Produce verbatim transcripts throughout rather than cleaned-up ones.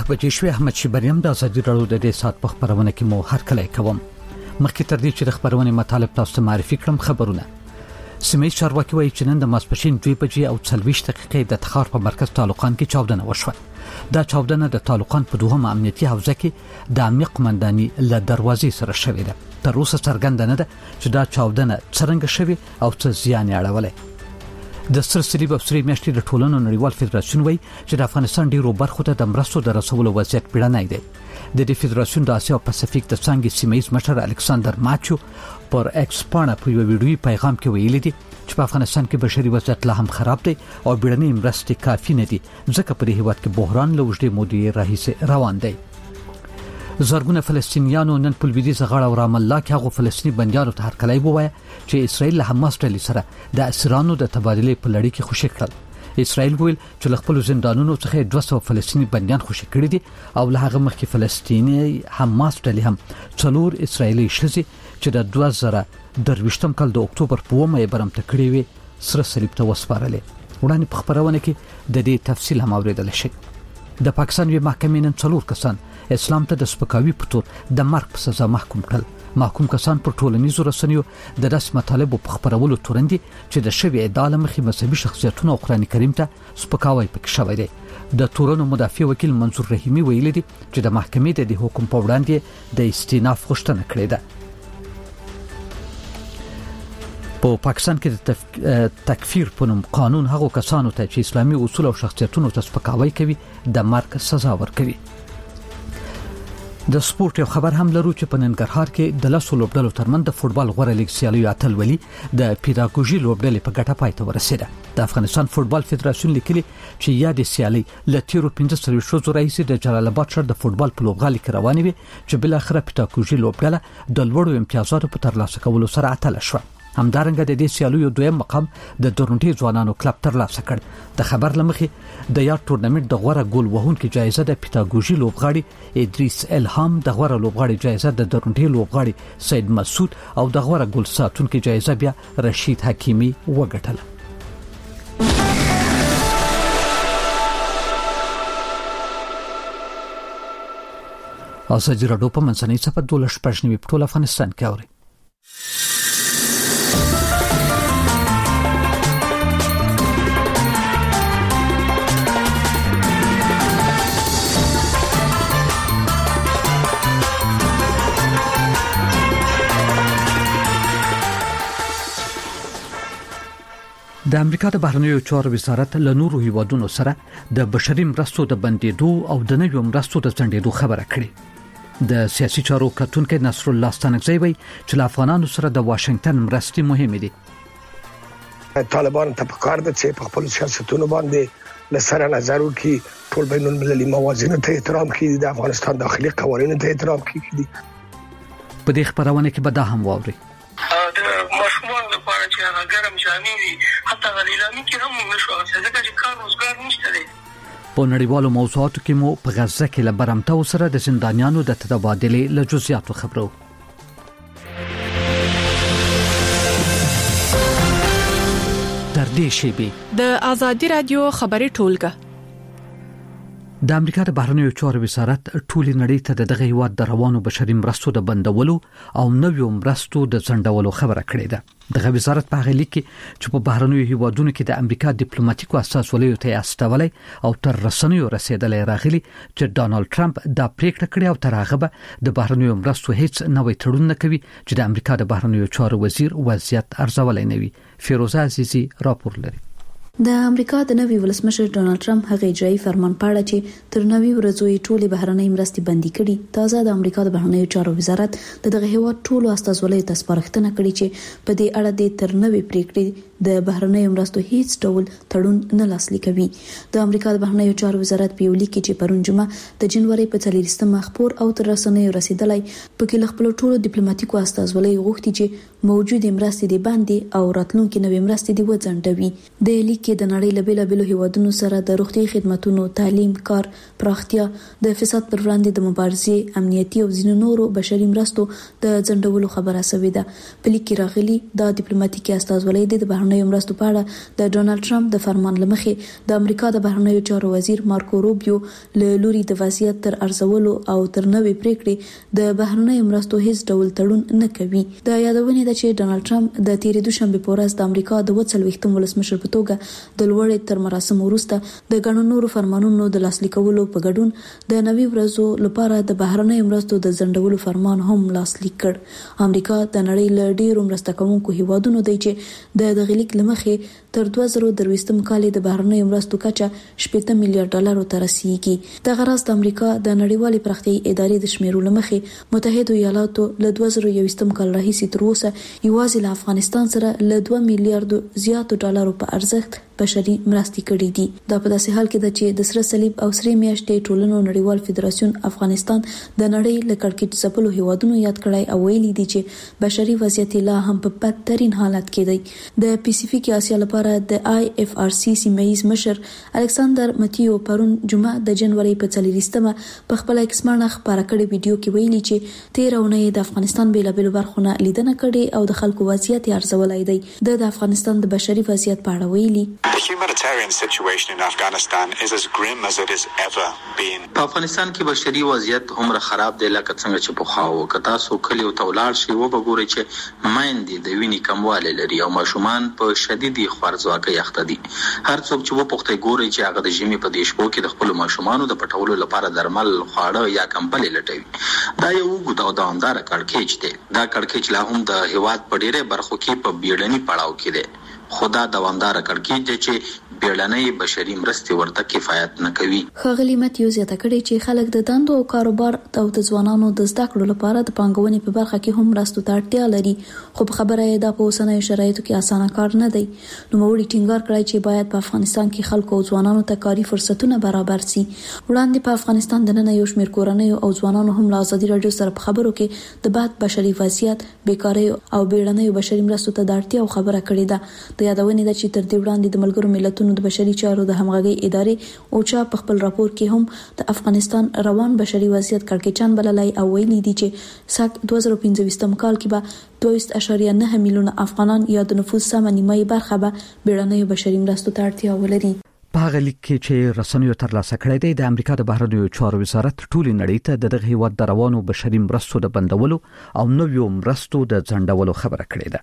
بجې شوې. احمد شیبریم د ازادي راډیو د دې سات په خبرونه کې مو هر کله کوم. مخکې تر دې چې د خبرونه مطالب تاسو ته معرفي کړم خبرونه. سیمه چارواکي وایي چې نن د ماسپښین دوه بجې او څلوېښت دقیقې د تخار په مرکز طالقان کې چاودنه وشوه. دا چاودنه د طالقان په دوهمه امنیتي حوزه کې د امنیت قومنداني له دروازې سره شوې ده. تر اوسه څرګنده نه ده چې دا چاودنه څرنګه شوې او څه زیان یې اړولی. د سر صلیب او سرې میاشتې د ټولنو نړیوال فدراسیون وایي چې د افغانستان ډیرو برخو ته د مرستو د رسولو وضعیت بیړنی دی. د دې فدراسیون د اسیا او پاسفیک د څانګې سیمه ییز مشر الکساندر ماچو پر ایکس پاڼه په یو ویډیوي پیغام کې ویلي دي چې په افغانستان کې بشري وضعیت لا هم خراب دی او بیړنۍ مرستې کافي نه دي ځکه په دې هیواد کې بحران له اوږدې مودې راهیسې روان دی. زرګونه فلسطینیانو نن په لویدیځه غاړه او رام الله کې هغو فلسطیني بندیانو ته هرکلی ووایه چې اسرائیل له حماس ډلې سره د اسیرانو د تبادلې په لړۍ کې خوشي کړل. اسرائیل ویل چې له خپل زندانونو څخه دوه سوه فلسطیني بندیان خوشي کړي دي او له هغه مخکې فلسطیني حماس ډلې هم څلور اسرائیلي ښځې چې د دوه زره درویشتم کال د اکتوبر په اوومه یې برمته کړې وې سره صلیب ته وسپارلې. وړاندې په خبرونه کې د دې تفصیل هم اوریدل شي. د پاکستان یو محکمې نن څلور کسان اسلام ته د سپکاوي په تور د مرګ په سزا محکوم کړل. محکوم کسان پر ټولنیزو رسنیو د داس مطالبو په خبرولو تورندي چې د شوی ادعا مخې مذهبي شخصیتونو او قرآن کریم ته سپکاوی پکې شوی دی. د تورنو مدافع وکیل منصور رحیمی ویلي دي چې د محکمې د دې حکم په وړاندې د استیناف غوښتنه کړې ده. په پاکستان کې د تف... تکفیر په نوم قانون هغو کسانو ته چې اسلامي اصول او شخصیتونو ته سپکاوی کوي د مرګ سزا ورکوي. د سپورت یو خبر هم لرو چې په ننګرهار کې د لاسو لوبډلو ترمن د فوتبال غوړه لیګ سیالیو اتلولي د پیداګوژي لوبډلې په ګټه پای ته ورسېده. د افغانستان فوتبال فدراسیون لیکلي چې یادې سیالي له تیرو پنځه څلوېښت ورځو راهیسې د جلال آباد ښار د فوتبال په لوبغالي کې روانې وې چې بالاخره پیداګوژي لوبډله د لوړو امتیازاتو په ترلاسه کولو سره اتله شوه. همدارنګه د دې سیالیو دویم مقام د تورنټي ځوانانو کلب ترلاسه کړ. د خبر لمخې د یاد ټورنمنت د غوړه ګول وهونکو جایزه د پیداګوژي لوبغاړي ادریس الهام، د غوړه لوبغاړي جایزه د تورنټي لوبغاړي سید مسعود او د غوړه ګول ساتونکو جایزه بیا رشید حکیمی وګټله. ازادي راډیو په منځنۍ صفحه دوله شپږ نیمې په ټول افغانستان کې اوري. د امریکا د بهرنیو چارو وزارت له نورو هیوادونو سره د بشري مرستو د بندیدو او د نویو مرستو د ځنډېدو خبره کړې. د سیاسي چارو کتونکو نصر الله ستانکزی وایي چې له افغانانو سره د واشنگټن مرستې مهمې دي. طالبان ته پکار ده چې په خپل سیاستونو باندې لسره نظر وکړي، ټول بین المللي موازینو ته احترام کړي، د افغانستان داخلي قوانینو ته احترام کړي. په دې خبرونه کې به دا هم واوري ګرم جامې دي، حتی غلیلامي کې هم نشو ځکه چې کار روزګار نشته دی. په نړیوالو موضوعاتو کې مو په غزه کې له برمته سره د زندانیانو د تبادلې له جزئیاتو خبرو. تر دې شیبې د ازادي رادیو خبري ټولګه د امریکا د بهرنیو چارو وزارت ټولې نړۍ ته د دغه هیواد د روانو بشري مرستو د بندولو او نویو مرستو د ځنډولو خبره کړې ده. دغه وزارت په هغه لیک کې چې په بهرنیو هیوادونو کې د امریکا ډیپلوماټیکو استازولیو ته استولای او تر رسنیو رسیدلې راغلي چې ډانلډ ټرمپ دا پریکړه کړې او تر هغه به د بهرنیو مرستو هیڅ نوې تړون نه کوي چې د امریکا د بهرنیو چارو وزیر وضعیت ارزولای نه وي. فیروزه عزیزی راپور لري. د امریکا د نوي ولسمشر ډانلډ ټرمپ هغه اجرایي فرمان پاړه چې تر نوي ورځې ټولې بهرنۍ مرستې بندي کړي. تازه د امریکا د بهرنیو چارو وزارت د دغه هیواد ټولو استازولیو ته سپارښتنه کړې چې په دې اړه د تر نوي پریکړې د بهرنیو مرستو هیڅ ډول تړون نه لاسلیک کوي. د امریکا د بهرنیو چارو وزارت په یو لیک کې چې پرون جمعه د جنوري په څلورمه خبر او تر رسنیو رسیدلای په کې خپل ټولو ډیپلوماټیکو استازولیو غوښتي چې موجوده مرستې د باندې او راتلونکو نوې مرستې د وځنډوي. د لیک کې د نړۍ له بیلابیلو هیوادونو سره د روغتي خدماتو، تعلیم، کار پراختیا، د فساد پر وړاندې د مبارزې، امنیتي او ځینو نورو بشري مرستو د ځنډولو خبره شوې ده. په لیک کې راغلي د ډیپلوماټیکي استازولۍ د بهرنیو بهرنیو مرستو په اړه د ډونالد ټرمپ د فرمان لمخې د امریکا د بهرنیو چارو وزیر مارکو روبیو له لوري د وضعیت تر ارزولو او تر نوې پریکړې د بهرنیو مرستو هیڅ ډول تړون نه کوي. د یادونه ده چې ډونالد ټرمپ د تیرې دوشنبه په ورځ د امریکا د وڅلويختم ولسمشر په توګه د لوړې تر مراسم وروسته د غنو نورو فرمانونو د لاسلیکولو په ګډون د نوي ورځو لپاره د بهرنیو مرستو د ځنډولو فرمان هم لاسلیک کړ. امریکا د نړۍ له ډیرو مرسته کوونکو هیوادونو دی چې د دغه لیک لمخې تر دوه زره درويشتم کال د بهرنیو مرستو کچه شپږ میلیارډ ډالر ته رسیدي. د غرض د امریکا د نړیوالې پراختیايي ادارې د شمیرو لمخې متحده ایالاتو له دوه زره یوویشتم کال راهیسې تر اوسه یوازې له افغانستان سره له دوه میلیارډ زیاتو ډالرو په ارزښت بشري مرستې کړې دي. دا په داسې حال کې ده چې د سره صلیب او سره میاشتې ټولنو نړیوال فدراسیون افغانستان د نړۍ له کړکېچ ځپلو هیوادونو یاد کړای او ویلي دي چې بشري وضعیت لا هم په بدترین حالت کې دی. د پیسفیک اسیا لپاره د آی اف آر سی سیمه‌یز مشر الکساندر متیو پرون جمعه د جنوري په څلورویشتمه په خپل ایکسمانه خبره کړې ویډیو کې ویلي چې تیر اونۍ د افغانستان بیلابل برخونه لیدنه کړې او د خلکو وضعیت ارزولای دی. د افغانستان د بشري وضعیت په اړه ویلي The humanitarian situation in Afghanistan is as grim as it has ever been. په افغانستان کې بشري وضعیت عمر خراب دی لکه څنګه چې په خواو کتا سو کلی او تولار شي و به ګوري چې مایندې د ویني کمواله لري او ماشومان په شدیدي خوارځواکۍ اخته دي. هر څوک چې و پخته ګوري چې هغه د ژمي په دیشبو کې د خپل ماشومانو د پټولو لپاره درمل خواړه یا کمبلې لټوي. دا یو وګړو د دوامدار کړکېچ دی. دا کړکېچ لا هم د هیواد په ډیره برخو کې په بیړني پړاو کې دی. خدا دوامدار کړکېچ دی چې بیړنۍ بشري مرستې ورته کفایت نه کوي. ښاغلي متیو زیاته کړې چې خلک د دندو او کاروبار او د ځوانانو د زده کړو لپاره د پانګونې په برخه کې هم مرستو ته اړتیا لري، خو په خبره یې دا په اوسنیو شرایطو کې اسانه کار نه دی. نو موري ټینګار کړی چې باید په افغانستان کې خلکو او ځوانانو ته کاري فرصتونه برابر شي. وړاندې په افغانستان د نن یو شمېر کورنۍ او ځوانانو هم له ازادي رادیو سره په خبرو کې د باد بشري وضعیت، بیکاري او بیړنۍ بشري مرستو ته د اړتیا خبره کړې ده. د یادونه ده چې تر دې وړاندې د ملګرو ملتونو د بشري چارو د همغږي ادارې اوچا په خپل راپور کې هم د افغانستان روان بشري وضعیت کړکېچان بللای او ویلي دي چې سات دوه زره پنځه کال کې به دوه اشاریه نه میلیونه افغانان یا د نفوس سم نیمایي برخه به بیړنۍ بشري مرستو ته اړتیا ولري. په هغه لیک کې چې رسنیو ترلاسه کړی دی د امریکا د بهرنیو چارو وزارت ټولې نړۍ ته د دغه هیواد د روانو بشري مرستو د بندولو او نویو مرستو د ځنډولو خبره کړې ده.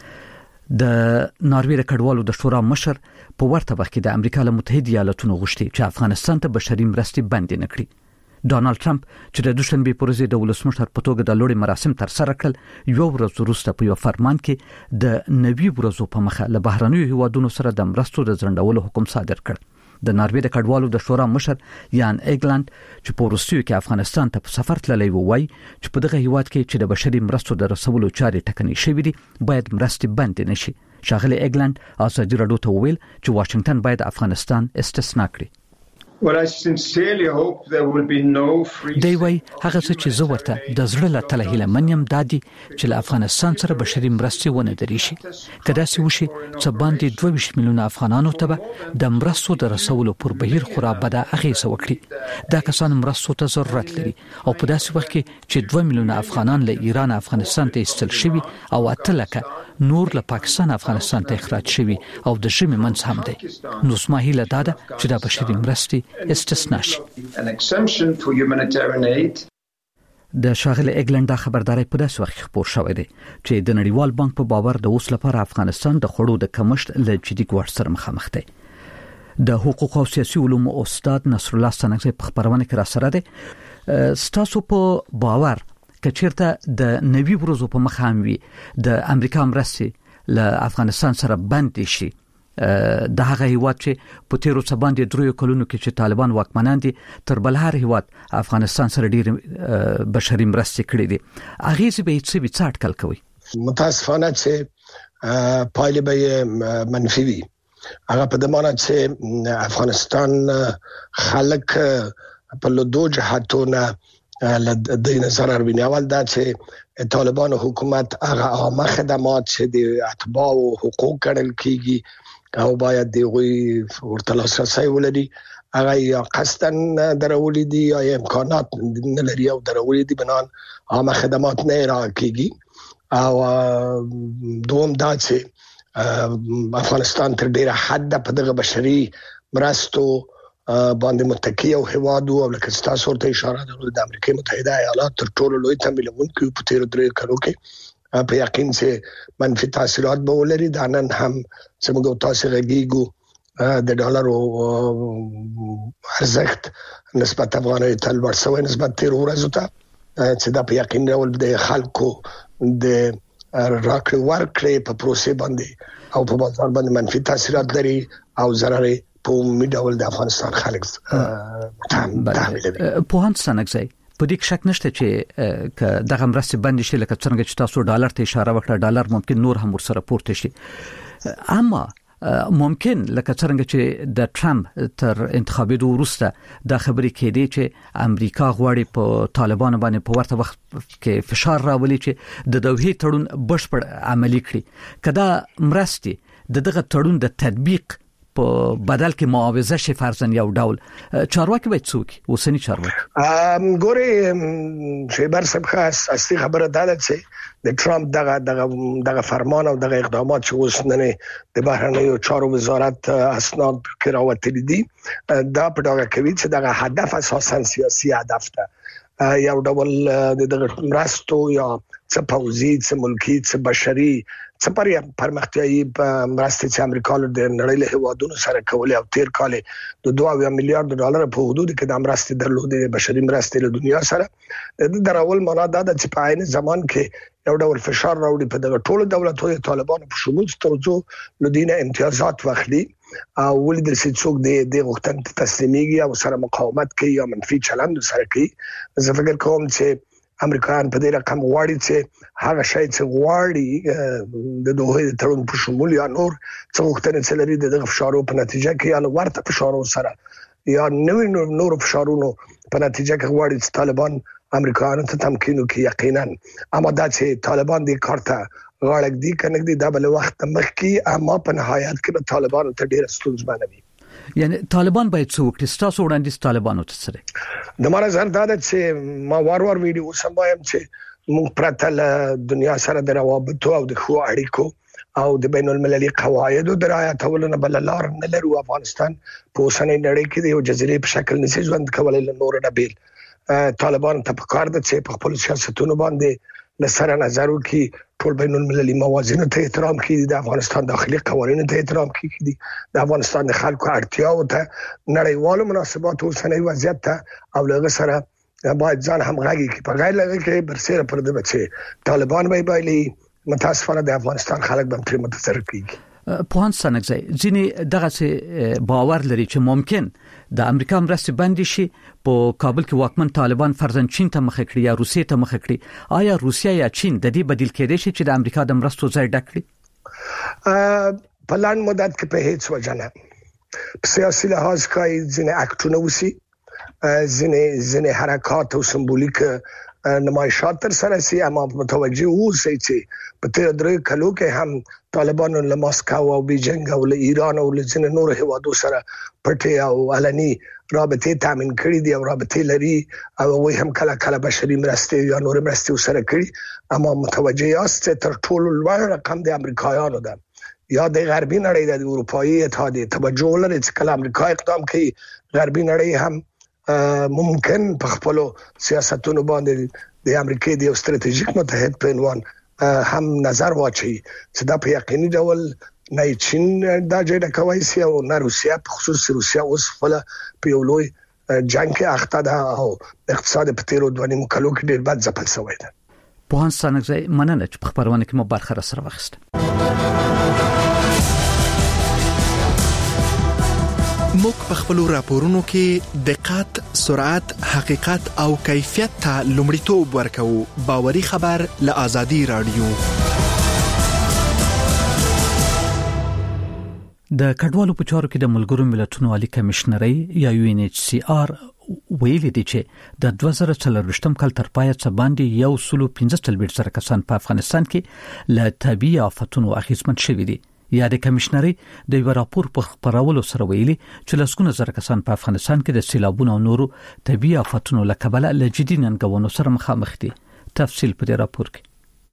د ناروې د کډوالو د شورا مشر په ورته وخت کې د امریکا له متحده ایالاتونو غوښتي چې افغانستان ته بشري مرستې بندې نه کړي. ډونالد ټرمپ چې د دوشنبه پر ورځ د ولسمشر په توګه د لوړې مراسم تر سره کړل، یو ورځ وروسته په یو فرمان کې د نوي ورځو په مخه له بهرنیو هیوادونو سره د مرستو د ځنډولو حکم صادر کړ. د ناروې د کډوالو د شورا مشر یان ایګلند چې په روسیو کې افغانستان ته په سفر تللی وای چې په دغه هیواد کې چې د بشري مرستو د رسولو چارې ټکنۍ شوې دي باید مرستې بند نشي. شاغلي ایګلند ازادي رادیو ته ویل چې واشنگټن باید افغانستان استثناء کړي. Well, I sincerely hope there will be no free. دی وای هغه څه چې زه ورته د زړه له تله هیله منیم دادی چې له افغانستان سره بشري مرستې ونه درې شي. کدا سې وشي چې باندې دوه ویشت میلیونه افغانانو ته د مرستو د رسولو پر بهیر خورا بده اغیزه وکړي. دا کسان مرستو ته ضرورت لري او په داسې وخت کې چې دوه میلیونه افغانان له ایران افغانستان ته ایستل شوي او اتلکه نور له پاکستان افغانستان ته اخراج شوي او د ژمي منځ هم دی. نو سما هیله دا ده چې د بشري مرستې استثناء شي. د شاغله ایګلند خبرداري په داسې وخت خبر شوې ده چې د نړیوال بانک په باور د اوس لپاره افغانستان د خړو د کمښت له جدي ګواښ سره مخامخ دی. د حقوق او سیاسي علومو استاد نصر الله سنگزی په خبرونه کې را سره ده. ستاسو په باور کچیرته د نوي ورځو په مخ هم وي د امریکا مرستې له افغانستان سره بند شي، د هغه هیواد چې په تیرو څه باندې درو کلونو کې چې طالبان واکمنان دي تر بل هر هیواد افغانستان سره ډیر بشري مرستې کړې دي، هغه څه به څه به څاټ کل کوي؟ متاسفانه چې پایله به منفي وي. هغه په دمانه چې افغانستان خلک په لودو جهاتونه د نظر اروینه اول دا چې طالبان حکومت هغه عامه خدمات چې د اتباع او حقوق ګڼل کیږي او باید دیغوی ورته لاسرسی ولري، هغه یا قصدن درولي دي یا امکانات نه لري او درولي دي بنان عامه خدمات نه را کیږي. او دوم دا چې افغانستان تر ډیره حد په دغه بشري مرستو باندې متکی او هوادو او لکه تاسو ورته اشاره درلوده د امریکا متحده ایالات تر ټولو لوی تمویلونکي په تیر درې کلو کې په یقین چې منفي تاثیرات به ولري. دا نن هم څنګه تاسو غږیږو د ډالر او ارزښت نسبت افغانۍ ته لوړ شوی نسبت تیر ورځو ته چې دا په یقین ډول د خلکو د راکړې ورکړې په پروسه باندې او په بازار باندې منفي تاثیرات لري او ضرر په عمومي ډول د افغانستان خلک تحمیلوي. په هان سنګزای په دې شک نشته چې ک دغه مرستې بند شي لکه څنګه چې تاسو ډالر ته اشاره وکړه ډالر ممکن نور هم ورسره پورته شي اما ممکن لکه څنګه چې د ټرمپ تر انتخاباتو وروسته د خبرې کېدې چې امریکا غواړي په طالبانو باندې په ورته وخت کې فشار راولي چې د دوحې تړون بشپړ عملی کړي کدا مرستې د دغه تړون د تطبیق په بدل کې معاوضه شي فرضاً یو ډول چارواکي باید څوک اوسنی چارواکي ام ګوري چې بر سبخاس اصلي خبره ده چې د ټرمپ دغه دغه دغه فرمان او دغه اقدامات چې اوس نه د بهرنیو چارو وزارت اسناد کې راوتلي دي دا په ډاګه کوي چې دغه هدف اساساً سیاسي هدف ده یو ډول دغه مرستو یا څه پوزي څه ملکی څه بشري څه پر پرمختیايي مرستې چې امریکا له نړۍ له هوادونو سره کولې او تیر کال د دوه میلیارډ ډالر په حدود کې د مرستې درلودې بشري مرستې له دنیا سره د درول معنا دا چې په عین زمان کې یو ډول فشار راوړي په دغه ټولو دولتونو طالبانو په شمول ترڅو لدینه امتیازات واخلي او ولې د څوک د د غوښتنې تسلیميږي او سره مقاومت کوي یا منفي چلند سره کوي. زه فکر کوم چې امریکایان په دې رقم غواړي چې هغه شی چې غواړي د دوه تړون په شمول یا نور څه غوښتنې چې لري د فشارو په نتیجه کې یا ورته فشارو سره یا نوې نور فشارونو په نتیجه کې غواړي چې طالبان امریکایانو ته تمکین وکړي یقینا اما دا چې طالبان دې کارته غاړه دي کنه دي د بل وخت مخکې اما په نهایت کې به طالبان ته ډېر ستونزمن وي. یعنی طالبان باید څوک تاسو وړاندې طالبانو ته سره د ماره زر دا چې ما وار وار ویډیو سمایم چې موږ پرته له دنیا سره د روابط او د خو اړیکو او د بین المللي قواعد د رعایتولو نه بل لار نه لرو. افغانستان په اوسنۍ نړۍ کې د یو جزیرې په شکل نشي ژوند کولای له نور نه بیل. طالبان ته په کار ده چې په خپل سیاستونو باندې لسره نظر وکړي ټول بین المللي موازینو ته احترام کړي د افغانستان داخلي قوانینو ته احترام کړي د افغانستان د خلکو اړتیاو ته نړیوالو مناسباتو اوسنۍ وضعیت ته او لږ سره باید ځان همغږي کړي په غیر لږ کې برسره پر د بچي طالبان به بایلي متاسفانه د افغانستان خلک به تر متاثر کیږي. په هان سنګزای ځینې دغه باور لري چې ممکن د امریکا مرستې بند شي په کابل کې واکمن طالبان فرضاً چین ته مخ کړي یا روسیې ته مخ کړي آیا روسیا یا چین د دې بدیل کېدای شي چې د امریکا د مرستو ځای ډک کړي؟ په لاندې مدت کې په هیڅ وجه نه په سیاسي لحاظ کې ځینې اکټونه وسی ځینې ځینې حرکات او سمبولیک نمایشات تر سره سي اما متوجه اوسئ چې په تیر درې کلو کې هم طالبانو له ماسکو او بیجینګ او له ایران او له ځینې نور هیوادو سره پټي او علني رابطې تامین کړې دي او رابطې لري او وي هم کله کله بشري مرستې یا نور مرستې سره کړې اما متوجه یاست تر ټولو لوړ رقم د امریکایانو ده یا د غربي نړۍ د اروپאי اتحادیه توجه لري چې کله امریکا اقدام کوي غربي نړۍ هم ممکن په خپل سیاستونو باندې د امریکای د استراتیژیک متحد په عنوان هم نظر واچي چې دا په یقیني ډول نه چین دا جوړه کوي سي او نه روسیا په خصوص روسیا اوس خپل په یو لوی جنگ کې اخته ده او اقتصاد په تیرو دوه نیم کلو کې ډېر بد ځپل شوی ده. په هان سنګزای مننه چې په خبرونه کې مو برخه سره واخیسته. موږ په خپل راپورونو کې دقت، سرعت، حقیقت او کیفیت ته لومړیتوب ورکوو. باوري خبر له آزادي رادیو. د کډوالو په چارو کې د ملګرو ملتونو عالی کمشنري یا یو ان ایچ سی آر ویلي دي چې د دوه زره څلرویشتم کال تر پایه څخه باندې یو سلو پنځه څلوېښت زره کسان په افغانستان کې له طبيعي آفتونو اغېزمن شوي دي. یا د کمشنري د یو راپور په خبرولو سره ویلي چې لسګونه زره کسان په افغانستان کې د سیلابونو او نورو طبيعي آفتونو له کبله له جدي ننګونو سره مخامخ دي. تفصیل په دې راپور کې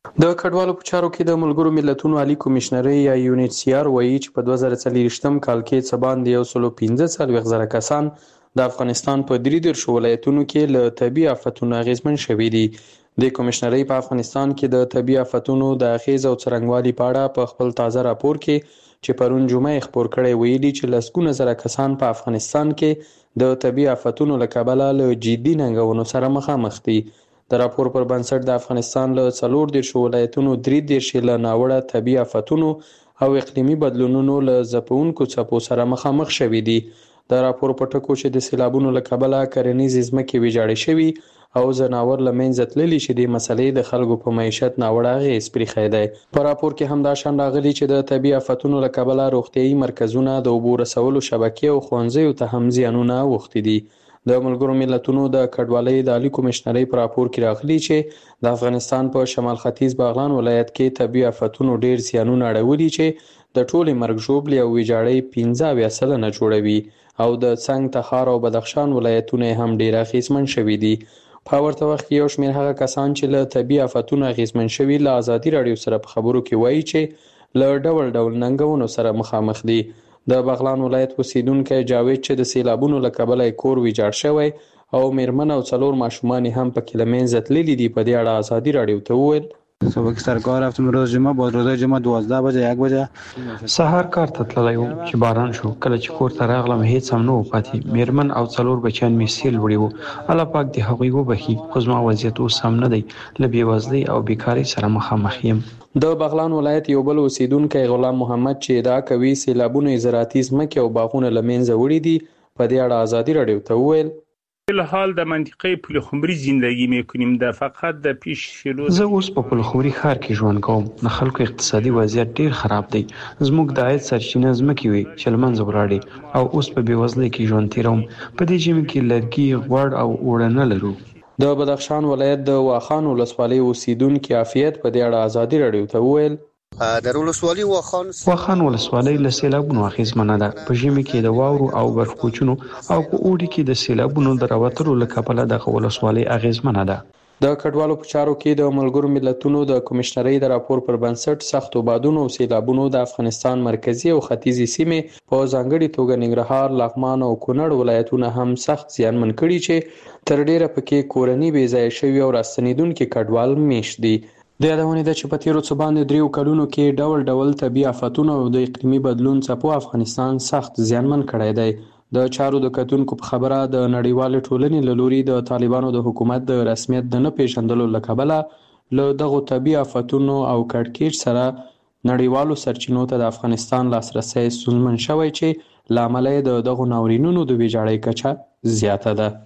د کډوالو په چارو کې د ملګرو ملتونو عالی کمشنري یا یونیسیار وایي چې په دوه زره څلوېښتم کال کې څه باندې یو سل او پنځه څلوېښت زره کسان د افغانستان په درې دېرشو ولایتونو کې له طبیعي آفتونو اغېزمن شوي دي. د کمشنري په افغانستان کې د طبیعي آفتونو د اغېز او څرنګوالي په اړه په خپل تازه راپور کې چې پرون جمعه خپور کړی ویلي چې لسګونه زره کسان په افغانستان کې د طبیعي آفتونو له کبله له جدي ننګونو سره مخامخ دي. د راپور پر بنسټ د افغانستان له څلور دېرشو ولایتونو درې دېرش له ناوړه طبیعي آفتونو او اقلیمي بدلونونو له ځپونکو څپو سره مخامخ شوي دي. د راپور په ټکو چې د سیلابونو له کبله کرنیزې ځمکې ویجاړې شوي او ځناور له منځه تللي چې د مسلې د خلکو په معیشت ناوړه اغېز پرېښی دی. په راپور کې هم دا شان راغلي چې د طبیعي آفتونو له کبله روغتیایي مرکزونه د اوبو رسولو شبکې او ښوونځیو ته هم زیانونه اوښتي دي. د ملګرو ملتونو د کډوالۍ د عالی کمشنرۍ په راپور کې راغلي چې د افغانستان په شمال ختیځ بغلان ولایت کې طبیعي آفتونو ډېر زیانونه اړولي چې د ټولې مرګ ژوبلې او ویجاړۍ پنځه اویا سلنه جوړوي او د څنګ تخار او بدخشان ولایتونه هم ډېر اغېزمن شوي دي. په ورته وخت کې یو شمېر هغه کسان چې له طبیعي آفتونو اغېزمن شوي له ازادي راډیو سره په خبرو کې وایي چې له ډول ډول ننګونو سره مخامخ دي. د بغلان ولایت اوسیدونکی جاوید چې د سیلابونو له کبله کور ویجاړ شوی او میرمن او څلور ماشومان هم پکې له منځه تللي دي په دې اړه ازادي راډیو ته وویل صبح سر کار رفتم روز جمعه بعد روز جمعه دوازده بجه یک بجه سهار کار ته تللی وم چې باران شو. کله چې کور ته راغلم هیڅ هم نه و پاتې. میرمن او څلور بچیان مې سیل وړي وو. الله پاک دې هغوی وبخي. خو زما وضعیت اوس هم نه دی. له بېوزلۍ او بیکارۍ سره مخامخ یم. د بغلان ولایت یو بل اوسیدونکی غلام محمد چې ادعا کوي سیلابونه زراعتي ځمکې او باغونه له منځه وړي دي په دې اړه ازادي راډیو ته وویل الحال در منطقه پلخمری زندگی میکنیم. در فقط در پیش شلو زه اوس په پلخمری ښار کې ژوند کوم. د خلکو اقتصادي وضعیت ډیر خراب دی. زموږ د عاید سرچینه ځمکې وي چې له منځه ولاړې او اوس په بېوزلۍ کې ژوند تېروم. په دې ژمي کې لرګي غوړ او اوړه نه لرو. د بدخشان ولایت د واخان ولسوالۍ اوسیدونکي عافیت په دې اړه ازادي راډیو ته وویل در ولسوالۍ واخان واخان ولسوالۍ له سیلابونو اغېزمنه ده. په ژمي کې د واورو او برفکوچونو او په اوړي کې د سیلابونو د راوتلو له کبله دغه ولسوالۍ اغېزمنه ده. د کډوالو په چارو کې د ملګرو ملتونو د کمشنرۍ د راپور پر بنسټ سختو بادونو او سیلابونو د افغانستان مرکزی او ختیځي سیمې په ځانګړي توګه ننګرهار، لغمان او کونړ ولایتونه هم سخت زیانمن کړي چې تر ډیره پکې کورنۍ بې ځایه شوي او راستنېدونکي کډوال میشت دي. د یادونې ده چې په تیرو څه باندې دریو کلونو کې ډول ډول طبیعي آفتونه او د اقلیمي بدلون څپو افغانستان سخت زیانمن کړی دی. د چارو د کتونکو په خبره د نړیوالې ټولنې له لوري د طالبانو د حکومت د رسمیت د نه پیژندلو له کبله له دغو طبیعي آفتونو او کړکېچ سره نړیوالو سرچینو ته د افغانستان لاسرسی ستونزمن شوی چې له امله یې د دغو ناورینونو د ویجاړۍ کچه زیاته ده.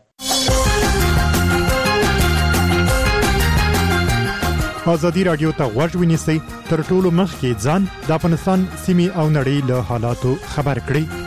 ازادي راډیو ته غوږ ونیسئ تر ټولو مخکې ځان د افغانستان سیمې او نړۍ له حالاتو خبر کړئ.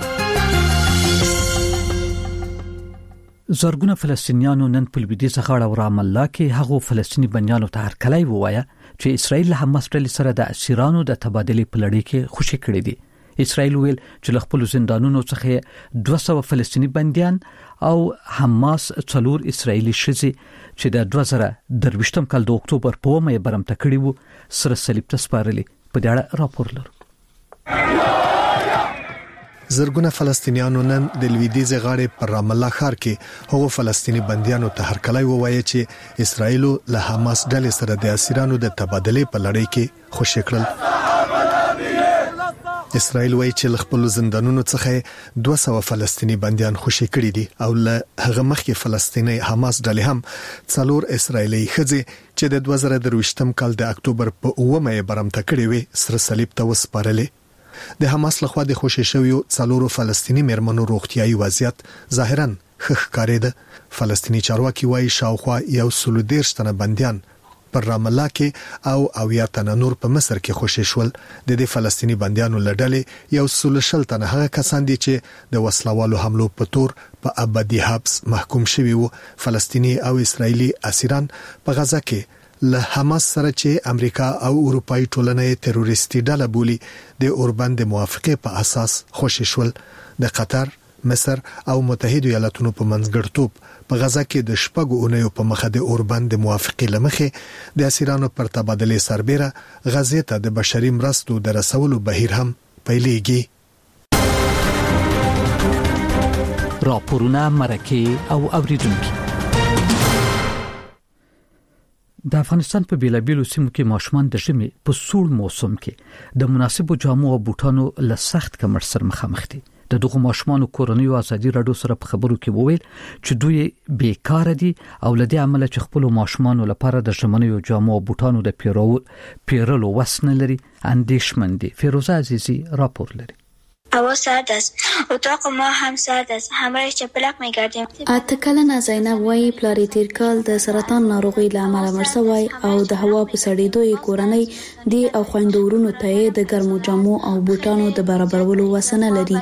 زرګونه فلسطینیانو نن په لویدیځه غاړه او رام الله کې هغو فلسطیني بنیانو ته هرکلی ووایه چې اسرائیل له حماس ډلې سره د اسیرانو د تبادلې په لړۍ کې خوشي کړي دي. اسرائیل ویل چې له خپل زندانونو څخه دوه سوه فلسطیني بنديان او حماس څلور اسرائیلي ښځې چې د دوه زره درویشتم کال د اکتوبر په اومه یې برمته کړي وو سره صلیب ته سپارلي. په دې اړه راپور لرو. زرګونه فلسطینیانو نن د لویدیځ غاړې پر رام الله ښار کې هغو فلسطیني بنديانو ته هرکلی ووایي چې اسرائیل له حماس ډلې سره د اسیرانو د تبادلې په لړۍ کې خوشي کړل. اسرائیل وایي چې له خپل زندانونو څخه دوه سوه فلسطیني بنديان خوشي کړي دي او له هغه مخکې فلسطیني حماس ډلې هم څلور اسرائیلي ښځې چې د دوه زره درویشتم کال د اکتوبر په اومه یې برمته کړي وي سره صلیب ته وسپارلې. د حماس لخوا د خوشي شویو څلورو فلسطیني میرمنو روغتیايي وضعیت ظاهرا ښه ښکارېده. فلسطیني چارواکي وایي شاوخوا یو سل او دېرش تنه بنديان پر رام الله کې او اویا تنه نور په مصر کې خوشي شول. د دې فلسطیني بنديانو لړلې یو سل شل تنه هغه کسان دي چې د وسلوالو حملو په تور په ابدي حبس محکوم شوي وو. فلسطیني او اسرایلی اسیران په غزا کې له حماس سره چې امریکا او اروپאי ټولنې تروریستي ډله بولي د اوربند موافقه په اساس خوشي شول. د قطر، مصر او متحده ایالاتونو په منځګړتوب په غزا کې د شپږو اونیو په مخه د اوربند موافقې لمخې د اسیرانو پر تبادله سربېره غزې ته د بشري مرستو د رسولو بهیر هم پیلېږي. راپورونه مرکه او اوریدونکو. د افغانستان په بیلابیلو سیمو کې ماشومان د ژمي په سوړ موسم کې د مناسبو جامو او بوټانو له سخت کمښت سره مخامخ دي. د دغه ماشومان کورنیو ازادي راډیو سره په خبرو کې وویل چې دوی بیکار دي او لدې عمله چې خپل ماشومان لپاره د ژمنیو جامو او بوټانو د پیرو پیرلو وسنه لري اندیشمن دي. فیروزه عزیزی راپور لري. هوا سرد است. اتاق ما هم سرد است. همراه چپلک می‌گردیم. اته کلنه زینب وایي پلاری تیر کال د سرطان ناروغي له امله مړ شوی او د هوا په سړېدو یې کورنۍ دی او خويندورونو ته د ګرمو جامو او بوټانو د برابرولو وسنه لري.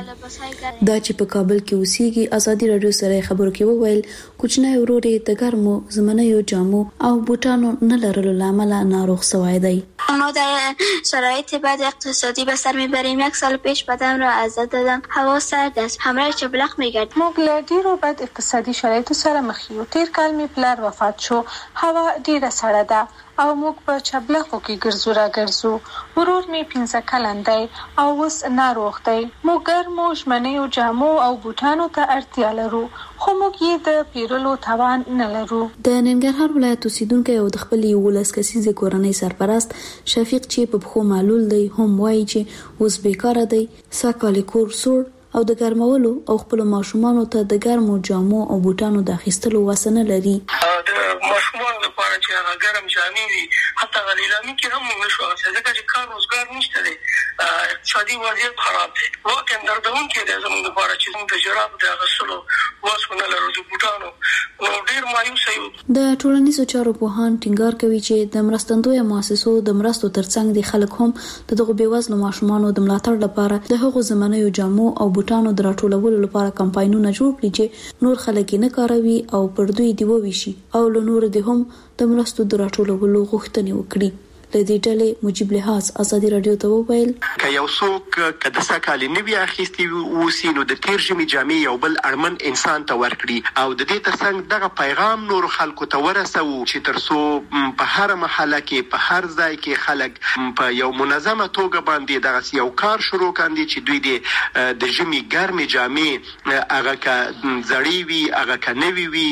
دا چې په کابل کې اوسېږي ازادي راډیو سره خبرو کې وویل کوچنی ورور یې د ګرمو زمنیو جامو او بوټانو نه لرلو له امله ناروغ شوی دی. ما در شرایط بد اقتصادی به سر میبریم. یک سال پیش بدم را ازاد دادم. هوا سرد است. همراه چبلق میگرد. موږ له ډیرو بد اقتصادي شرایطو سره مخ یو. تیر کال می پلار وفات شو. هوا ډیره سړه ده او موږ په چبلقو کې ګرځو را ګرځو. ورور می پنځه کلن دی او اوس ناروغ دی. موږ ګرمو ژمنیو جامو او بوټانو ته اړتیا لرو خو موږ یې د پیرلو توان نه لرو. د ننګرهار ولایت اوسیدونکو او د خپل یولس کسیزه کورنۍ سرپرست شفیق چې په خو معلول دی هم وایي چې اوس بیکار دی. ساکالی کور سور او د ګرمولو او خپل ماشومانو ته د ګرمو جامو او بوټانو د اخیستلو وسنه لري. د ماشومانو لپاره چې هغه ګرم جامې وي حتی غلیلامي کې هم نشو ځکه چې کار روزګار نشته دی. اقتصادي وضعیت خراب دی. واقعا دردون کې د زموږ لپاره چې موږ د جراب د غسلو وسونه لرو د بوټانو نو ډیر مایوس یو. د ټولنیزو چارو پوهان ټینګار کوي چې د مرستندوی مؤسسو د مرستو ترڅنګ د خلک هم دغه بیوزلو ماشومانو د ملاتړ لپاره د هغو زمانیو جامو او بوټانو د راټولولو لپاره کمپاینونه جوړ کړي چې نور خلک نه کاروي او پر دوی دی وویشي او له نور د هم د مرستو د راټولولو غوښتنې وکړي. لدې ډلې مجيب لحاظ ازادي راډیو ته وویل ک یو څوک کده سکالي نوی اخیستي وسی نو د تیر ژمي جامې یو بل ارمن انسان ته ورکړي او د دې ترڅنګ دغه پیغام نور خلکو ته ورسو چې ترسو په هر محله کې په هر ځای کې خلک په یو منظمه توګه باندې دغه یو کار شروع کاندي چې دوی د ژمي ګرمې جامې هغه ک زړې وي هغه ک نوی وي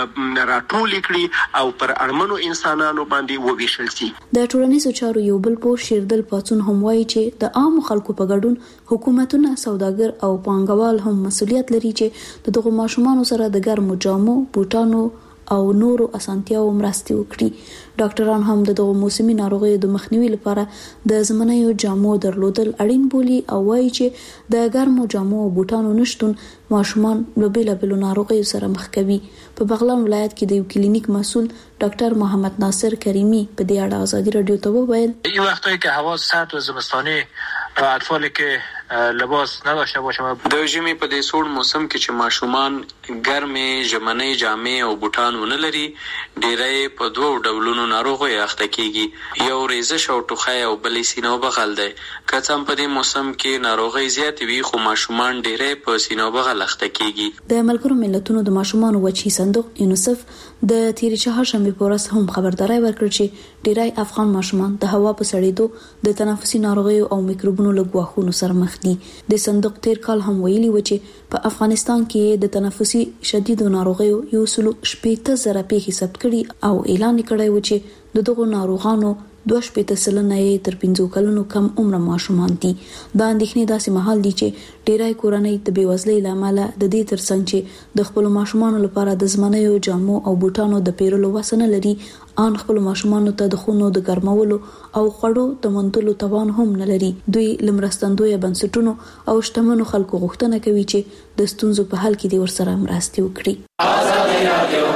راټول کړي او پر ارمنو انسانانو باندې وویشل شي. د ټولنیزو چارو یو بل پور شیردل پاتون هم وایي چې د عام خلکو په ګډون حکومتونه سوداګر او پانګوال هم مسؤلیت لري چې دغه ماشومان سره د ګرمو جامو بوټانو او نورو اسانتیاو مرستې وکړي. ډاکټران هم دغه موسمي ناروغیو د مخنیوي لپاره د زمنیو جامو درلودل اړین بولي او وایي چې د ګرمو جامو او بوټانو نشټون ماشومان له بیلابیلو ناروغیو سره مخ کوي. په بغلان ولایت کې د یو کلینیک مسؤل ډاکټر محمد ناصر کریمی په دې اړه ازادي راډیو ته وویل یو وختي کې هوا سرد و زمستاني اطفال کې لباس نداشته باشه د ژمي په دې سوړ موسم کې چې ماشومان ګرمې ژمنۍ جامې او بوټان ونه لري ډېرې په دوه ډولونو ناروغي اخته کیږي. یو ریزش او ټوخی او بلې سینه بغل دی. که څه په دې موسم کې ناروغي زیات وي خو ماشومان ډېرې په سینه بغل اخته کیږي. د ملګرو ملتونو د ماشومانو وچی صندوق یونیسف د تیرې چهارشنبه په ورځ هم خبرداري ورکړه چې ډېری افغان ماشومان د هوا په سړېدو د تنفسي ناروغیو او میکروبونو له ګواښونو سره مخ دي. د صندوق تیر کال هم ویلي و چې په افغانستان کې د تنفسي شدیدو ناروغیو یو سلو شپېته زره پیښې ثبت کړي او اعلان کړی و چې دغه ناروغانو دوه شپېته سلنه یې تر پنځو کلونو کم عمر ماشومان دي. دا اندېښنې داسې مهال دي چې ډېری کورنۍ د بېوزلۍ له امله د دې ترڅنګ چې د خپل ماشومانو لپاره د زمنیو جامو او بوټانو د پیرلو وسنه لري ان خپل ماشومانو ته د خونو د ګرمولو او خړو د منتلو توان هم نه لري. دوی لمرستندوی بنسټونو او شتمنو خلکو غوښتنه کوي چې د ستونزو په حل کې د ورسره مرستې وکړي. آزادي رادیو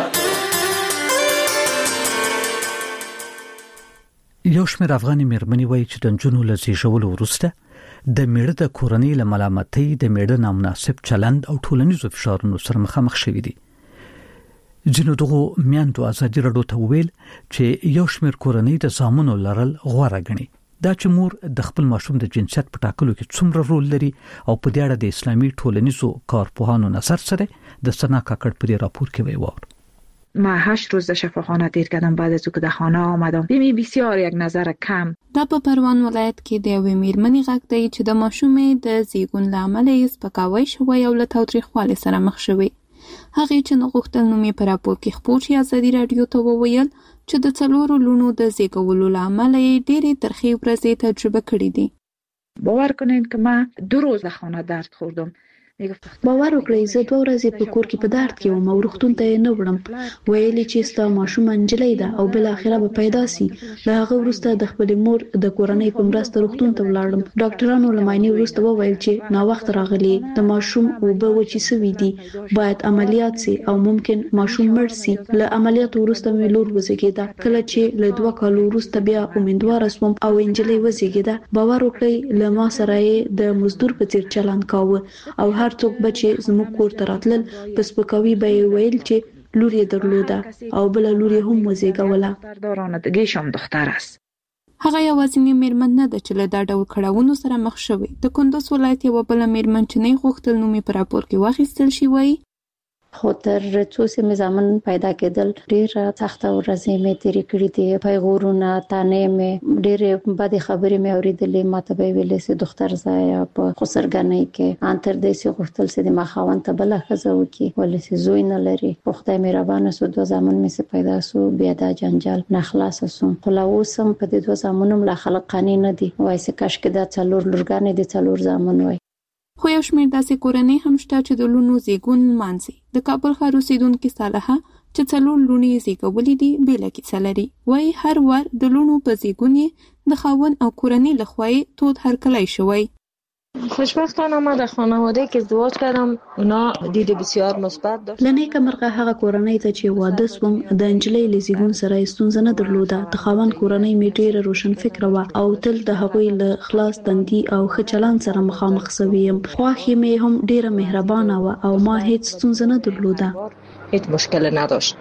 یو شمېر افغاني مېرمنې وایي چې د نجونو له زیږولو وروسته د میړه د کورنۍ له ملامتۍ د میړه نامناسب چلند او ټولنیزو فشارونو سره مخامخ شوي دي. ځینو دغو میندو ازادي راډیو ته وویل چې یو شمېر کورنۍ د زامنو لرل غوره ګڼي. دا چې مور د خپل ماشوم د جنسیت په ټاکلو کې څومره رول لري او په دې اړه د اسلامي ټولنیزو کارپوهانو نظر سره د سنا کاکړ په راپور کې وایي. من هشت روز در شفاخانه تیر کردم. بعد از اینکه در خانه آمدم ببین بسیار یک نظر کم. دا په پروان ولایت کې د یوې میرمنې غږ دی چې د ماشومې د زیږون له امله یې سپکاوی شوی او له تاوتریخوالي سره مخ شوی. هغې چې نه غوښتل نوم یې په راپور کې خپور شي، ازادي راډیو ته وویل چې د څلورو لوڼو د زیږولو له امله یې ډېرې ترخې ورځې تجربه کړې دي. باور کنین که من دو روز در خانه درد خوردم. باور وکړئ زه دوه ورځې په کور کې په درد کې وم او روغتون ته نه وړم. ویلي چې ستا ماشوم انجلۍ ده او بل اخره به پیدا سي. له هغه وروسته د خپل مور د کورنۍ په مرسته روغتون ته ولاړم. ډاکټرانو له معاینې وروسته وویل چې نا وخت راغلی د ماشوم اوبه وچې سوي دي، باید عملیات سي او ممکن ماشوم مړ سي. له عملیات وروسته مې لور وزېږېده. کله چې له دوه کالو وروسته بیا امیندواره شوم او انجلۍ وزېږېده. باور وکړئ له ما سره یې د مزدور په څیر چلند کاوه او هر څوک بچي زموږ کور ته راتلل په سپکاوي به یې ویل چې لور یې درلوده او بل لور یې هم وزېږوله. دارندگیشم دختر است. هغه یوازینی میرمن نه ده چې له دا ډول کړاوونو سره مخ شوې. د کندوز ولایت یوه بله میرمن چې نه غوښتل نوم یې په راپور کې واخیستل شي وایي خو تر څو چې زامن پیدا کېدل ډېر سخته ورځې مې تېرې کړې دي. پیغورونه تانې مې ډېرې بدې خبرې مې اورېدلې. ماته به یې ویلې چې دختر ځایه په خسرګنۍ کې ان تر دې چې غوښتل چې د ما خاوند ته بله ښځه وکړي ولې چې زوی نه لري. خو خدای مهربانه شو دوه زامن مې چې پیدا شو بیا دا جنجال نه خلاصه شوم. خو لا اوس هم په دې دوه زامنو لا خلک قانع نه دي. وایي چې کاشکې دا څلور لورګانې دي څلور زامن وای. خو یو شمېر داسې کورنۍ هم شته چې د لوڼو زیږون لمانځي. د کابل ښار اوسېدونکې صالحه چې څلور لوڼې یې زیږولې دي بېله کیسه لري. وایي هر وار د لوڼو په زیږون یې د خاوند او کورنۍ له خوا یې تود هرکلی شوی. خوشبختانه ما در خانواده که ازدواج کردم اونا دید بسیار مثبت داشت. لنی کمرغه هغه کورنۍ ته چې واده سوم د انجلۍ له زیږون سره ستونزه نه درلوده. د خاوند کورنۍ می ډېره روشن فکر و او تل د هغوی له خلاص تندي او ښه چلند سره مخامخ سویم. خواخې می هم ډېره مهربانه و او ما هیڅ ستونزه نه درلوده. هیڅ مشکل نداشت.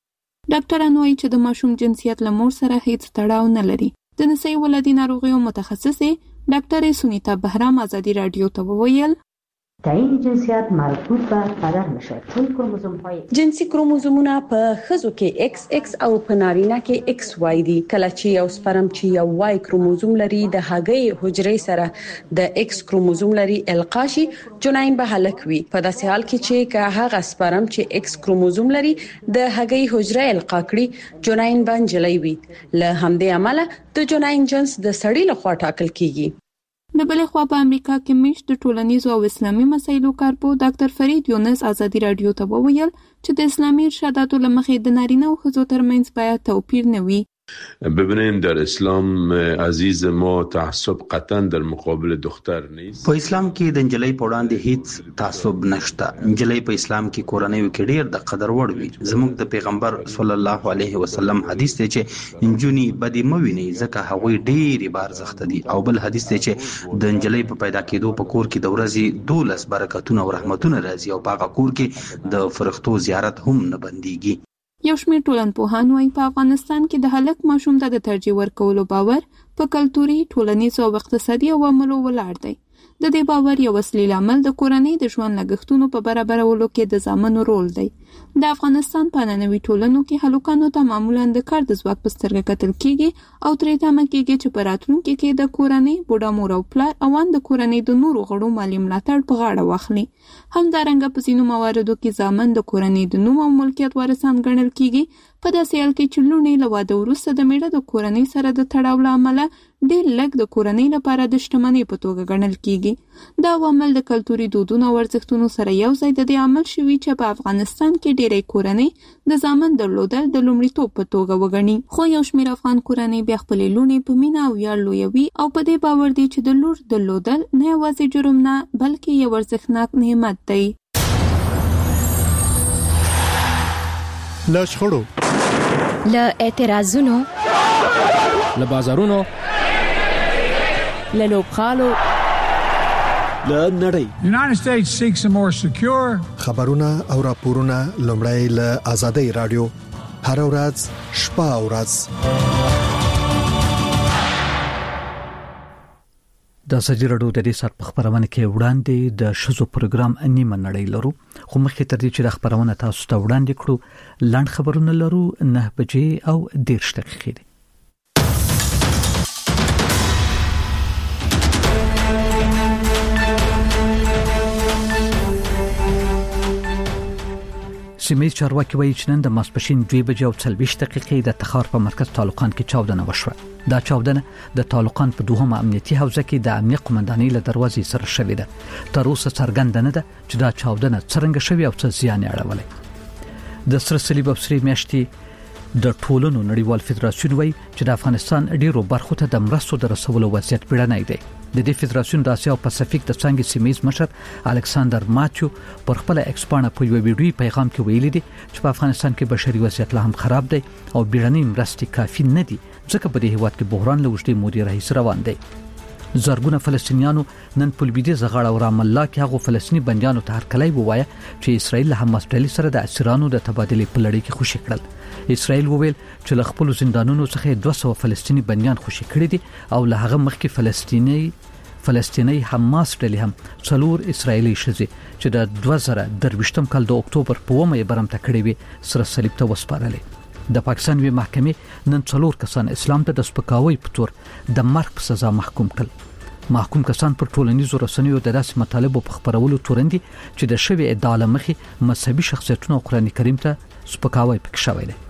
ډاکټران وایي چې د ماشوم جنسیت له مور سره هیڅ تړاو نه لري. د نسایي ولادي ناروغیو متخصصې ډاکټر سونیتا بهرام ازادي راډیو ته وویل تعیین جنسیت مربوط به بدن میشه چون کروموزوم های جنسی کروموزومونه په ښځو کې ایکس ایکس او په نارینه کې ایکس وای دي. کله چې یو سپرم چې یو وای کروموزوم لري د هګۍ حجرې سره د ایکس کروموزوم لري القا شي جنین به هلک وي. په داسې حال کې چې که هغه سپرم چې ایکس کروموزوم لري د هګۍ حجره القا کړي جنین به نجلۍ وي. له همدې امله د جنین جنس د سړي لخوا ټاکل کیږي. د بلې خوا په امریکا کې میشت د ټولنیزو او اسلامي مسایلو کارپو ډاکټر فرید یونس ازادي راډیو ته وویل چې د اسلامي ارشاداتو له مخې د نارینه او ښځو ترمنځ باید توپیر نه وي. ببینیم در اسلام عزیز ما تعصب قطعا در مقابل دختر نیست. په اسلام کې د انجلۍ په وړاندې هیڅ تعصب نشته. انجلۍ په اسلام کې کورنۍ کې ډېر د قدر وړ وي. زموږ د پیغمبر صلی الله علیه وسلم حدیث دی چې انجونی بدی مویني ځکه هغوی ډېر بار زخت دي. او بل حدیث دی چې د انجلۍ په پیدا کېدو په کور کې د ورځې دولس برکتونه او رحمتونه راځي او په هغه کور کې د فرښتو زیارت هم نه بنديږي. یو شمېر ټولنپوهان وایي په افغانستان کې د هلک ماشوم ته د ترجیح ورکولو باور په کلتوري، ټولنیزو او اقتصادي عواملو ولاړ دی. د دې باور یو اصلي لامل د کورنۍ د ژوند لګښتونو په برابرولو کې د زامنو رول دی. د افغانستان په نننوي ټولنو کې هلکانو ته معمولا د کار د ځواک په سترګه کتل کیږي او ترې تمه کیږي چې په راتلونکي کې د کورنۍ بوډا مور او پلار او ان د کورنۍ د نورو غړو مالي ملاتړ په غاړه واخلي. همدارنګه په ځینو مواردو کې زامن د کورنۍ د نوم او ملکیت وارثان ګڼل کیږي. په داسې حال کې چې لوڼې له واده وروسته د میړه د کورنۍ سره د تړاو له امله ډېر لږ د کورنۍ لپاره د شتمنۍ په توګه ګڼل کیږي. دا عوامل د کلتوري دودونو او ارزښتونو سره یو ځای د دې عمل شوي چې په افغانستان کې ډېری کورنۍ د زامن درلودل د لومړیتوب په توګه وګڼي. خو یو شمېر افغان کورنۍ بیا خپلې لوڼې په مینه او ویاړ لویوي او په دې باور دي چې د لور درلودل نه یوازې جرم نه بلکې یو ارزښتناک نعمت دی. له شخړو، له اعتراضونو، له بازارونو، له لوبغالو، له نړۍ. United States seeks a more secure. خبرونه او راپورونه لومړی له آزادۍ رادیو هر ورځ شپه او ورځ. د ازادي راډیو د دې سات په خبرونه کې وړاندې د شذو پروګرام نیمه نړۍ لرو خو مخکې تر دې چې د خبرونه تاسو ته وړاندې کړو لاند خبرونه لرو نه بجې او دېرش دقیقې دي. سیمه چارواکي وایي چې نن د ماسپښین دوه بجې او څلوېښت دقیقې د تخار په مرکز طالقان کې چاودنه وشوه. دا چاودنه د طالقان په دوهمه امنیتي حوزه کې د امنیت قومندانۍ له دروازې سره شوې ده. تر اوسه څرګنده نه ده چې دا چاودنه څنګه شوې او څه زیان یې اړولی. د سره صلیب او سرې میاشتې د ټولنو نړیوال فدراسیون وایي چې د افغانستان ډیرو برخو ته د مرستو د رسولو وضعیت بیړنی دی. د دې فدراسیون د اسیا او پاسفیک د څنګه سیمېز مشر الکساندر ماتیو پر خپل ایکسپانه په یو ویډیو پیغام کې ویلي دي چې په افغانستان کې بشري وضعیت لا هم خراب دی او بیړنی مرستې کافي نه دي ځکه په دې هیواد کې بحران له وجدي مودي رئیس روان دی. زرګونه فلسطینیانو نن په لویدیځ غاړه او رام الله کې هغه فلسطینی بنديانو ته هرکلی ووایه چې اسرائیل له حماس ډلې سره د اسیرانو د تبادلې په لړۍ کې خوشي کړل. اسرائیل وویل چې له خپل زندانونو څخه دوه سوه فلسطینی بنديان خوشي کړي دي او له هغه مخکې فلسطینی فلسطینی حماس ډلې هم څلور اسرائیلي شذې چې د دوه زره درویشتم کال د اکتوبر په اومه یې برمته کړې وي سره صلیب ته وسپارلې. د پاکستان وی محکمې نن څلور کسان اسلام ته د سپکاوي په تور د مرګ په سزا محکوم کړل. محکوم کسان پر ټولنیزو رسنیو د داسې مطالبو په خبرولو تورندي چې د شوی ادعا لمخې مذهبي شخصیتونو او قرآن کریم ته سپکاوي پکې شوی دی.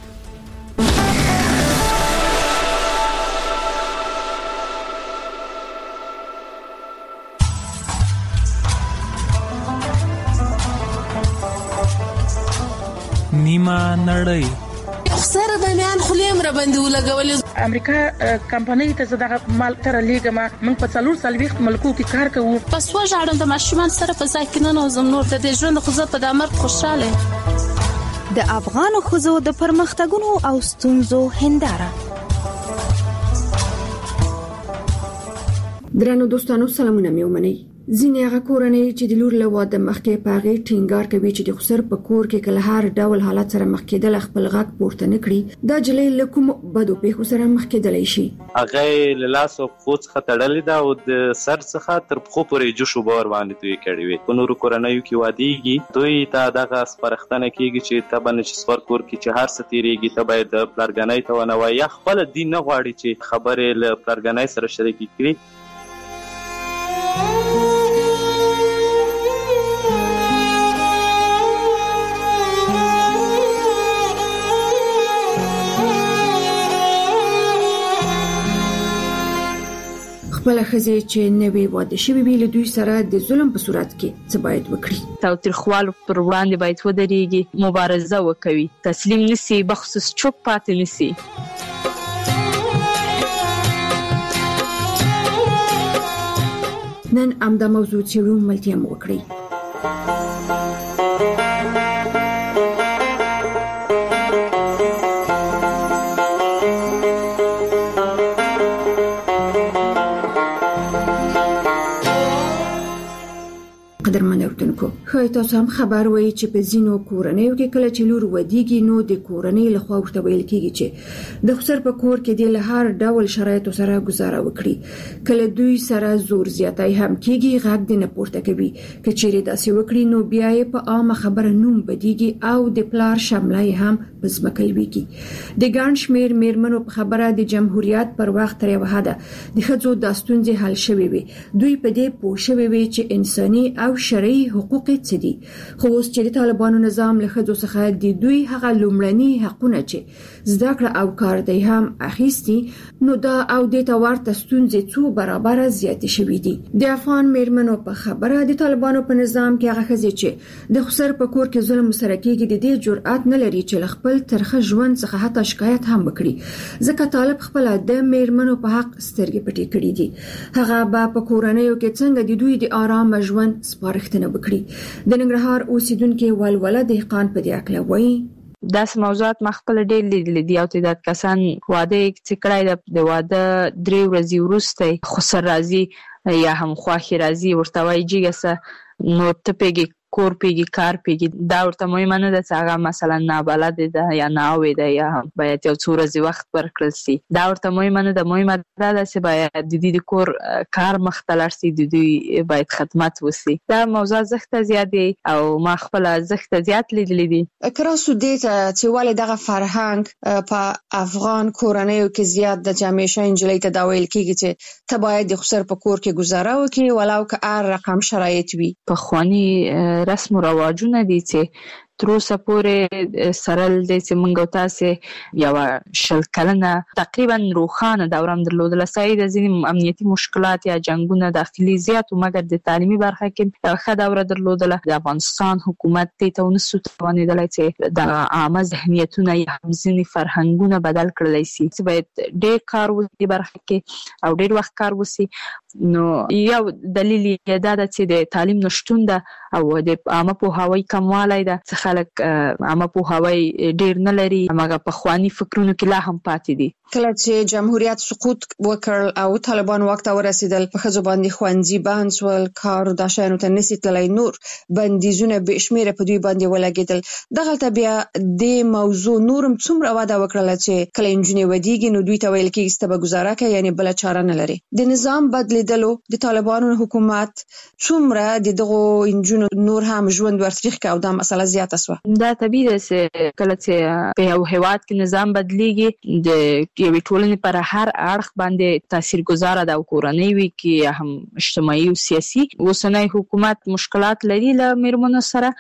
نیمه نړۍ سره د میان خلیم را باندې ولګولې. امریکا کمپنۍ ته زداغه مال تر لیګما موږ په څلور سلويخت ملکو کې کار کوو. پس وژاړم د ماشومان سره په ځای کې نه نوزم نور د دې ژوند خو زه په دامر خوشاله. د افغان خزو د پرمختګونو او ستونزو هنداره. درنو دوستانو سلامونه مې ومنئ. ځینې هغه کورنۍ چې د لور له واده مخکې پاغې ټینګار کوي چې د خسر په کور کې کله هر ډول حالت سره مخ کېدل خپل غږ پورته نه کړي دا جلې لکم بدو په سره مخ کېدلی شي. هغه له لاس او خود څخه تړلې ده او د سر څخه تر پخو پورې جوش وبور باندې دوی کړي وي. په نورو کورنۍ کې واديږي دوی ته دغه سپارښتنه کیږي چې تبنه چې سپور کور کې چې هر څه تیریږي ته باید پلارګنۍ ته ونوي یا خپل دین نه غواړي چې خبره له پلارګنۍ سره شریک کړي. خپل خزې چې نوې واده شوی ویل دوی سره د ظلم په صورت کې څه باید وکړي. تاوتریخوالو پر وړاندې باید ودرېږي، مبارزه وکوي، تسلیم نشي، بخصوص چوپ پاتې نشي. نن امدا موضوع چې وو ملتيام وکړي. قدرمن اورېدونکو خو تاسو هم خبر وایي چې په ځینو کورنیو کې کله چې لور ودیږي نو د کورنۍ له خوا ورته ویل کېږي چې د خسر په کور کې د لهار ډول شرایطو سره گزاره وکړي. کله دوی سره زور زیاتای هم کېږي غږ د نه پورته کوي. کچېرې داسې وکړي نو بیا یې په عامه خبره نوم بدیږي او د پلار شملای هم پزمکل ویږي. د ګڼ شمیر میرمنو په خبره د جمهوریت پر وخت تر یو حده د ښځو د ستونزې حل شوي وي. دوی په دې پوه شوي وي چې انساني او شرعي حقوق څه دي. خو اوس چې د طالبانو نظام له ښځو څخه د دوی هغه لومړني حقونه چې زده کړه او کار دی هم اخیستي نو دا او د تورته ستونزې څو برابر زیات شوي دي. د افغان میرمنو په خبره د طالبانو په نظام کې هغه ښځې چې د خسر په کور کې ظلم سره کېږي د دې جرأت نه لري چې خپل ترخه ژوند څخه حتی شکایت هم وکړي ځکه طالب خپل د میرمنو په حق سترګې پټې کړې دي. هغه به په کورنیو کې څنګه د دوی د آرام ژوند سپارښتنه وکړي. د ننګرهار اوسیدونکو ولوله دهقان په دې اړه وایي. داس موضوعات مخکله ډېر لیدل دي او تعداد کسان واده چې کړای د واده درې ورځې وروسته خسر راځي یا هم خواخي راځي ورته وایي جګسه نو ته پیګي کور پیږي کار پیږي دا ورته مهمه نه ده چې هغه مثلا نابلد ده یا ناوې ده یا باید یو څو ورځې وخت ورکړل شي دا ورته مهمه نه ده مهمه دا ده چې باید د دې د کور کار مخ ته لاړ شي د دوی باید خدمت وشي دا موضوع زښته زیات دی او ما خپل زښته زیات لیدلې دي کراسو دې ته چې ولې دغه فرهنګ په افغان کورنیو کې زیات د همیشه انجلۍ ته دا ویل کېږي چې ته باید د خسر په کور کې گزاره وکړي ولو که هر رقم شرایط وي پخواني رسم و رواجونه دي چې تر اوسه پورې سرل دي چې موږ تاسو یو شل کلنه تقریبا روخانه دوره درلودله سعید ځینې امنیتي مشکلات یا جنگونه داخلي زیات او مګر د تعلیمي برخه کې یو ښه دوره درلودله د افغانستان حکومت ته ونسو توانیدلی چې د عامه ذهنیتونه یا ځینې فرهنګونه بدل کړلی شي چې باید ډېر کار وکړي برخه کې او ډېر وخت کار وشي نو یو دلیل یې دا ده چې د تعلیم نشتون ده او د عامه پوهاوي کموالی ده چې خلک عامه پوهاوی ډېر نه لري هماغه پخواني فکرونو کې لا هم پاتې دي کله چې جمهوریت سقوط وکړ او طالبان واک ته ورسېدل په ښځو باندې ښوونځي بند شول کار دا شیانو ته نسي تللی نور بندیزونه بې شمېره په دوی باندې ولګېدل دغلته بیا د موضوع نورم څومره وده وکړله چې کله نجونې ودیږي نو دوی ته ویل کېږي چې ته به ګزاره کوې یعنې بله چاره نه لري د نظام بدلېدلو د طالبانو حکومت څومره د دغو نجونو نور هم ژوند ورتریخ کړ او دا مسله زیاته شوه دا طبیعي ده چې کله چې په یو هېواد کې نظام بدلیږي د یوې ټولنې پر هر اړخ باندې تاثیرګذاره ده او کورنۍ وي کې هم اجتماعي او سیاسي اوسنی حکومت مشکلات لري له میرمنو سره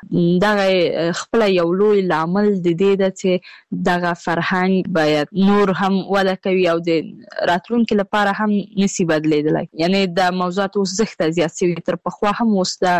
دغه خپل یو لوی لامل د دې ده چې دغه فرهنګ باید نور هم وده کوي او د راتلونکي لپاره هم نسی بدلیدلی یعنی د موضوعات اوس زښته زیات شوي تر پخوا هم اوس دا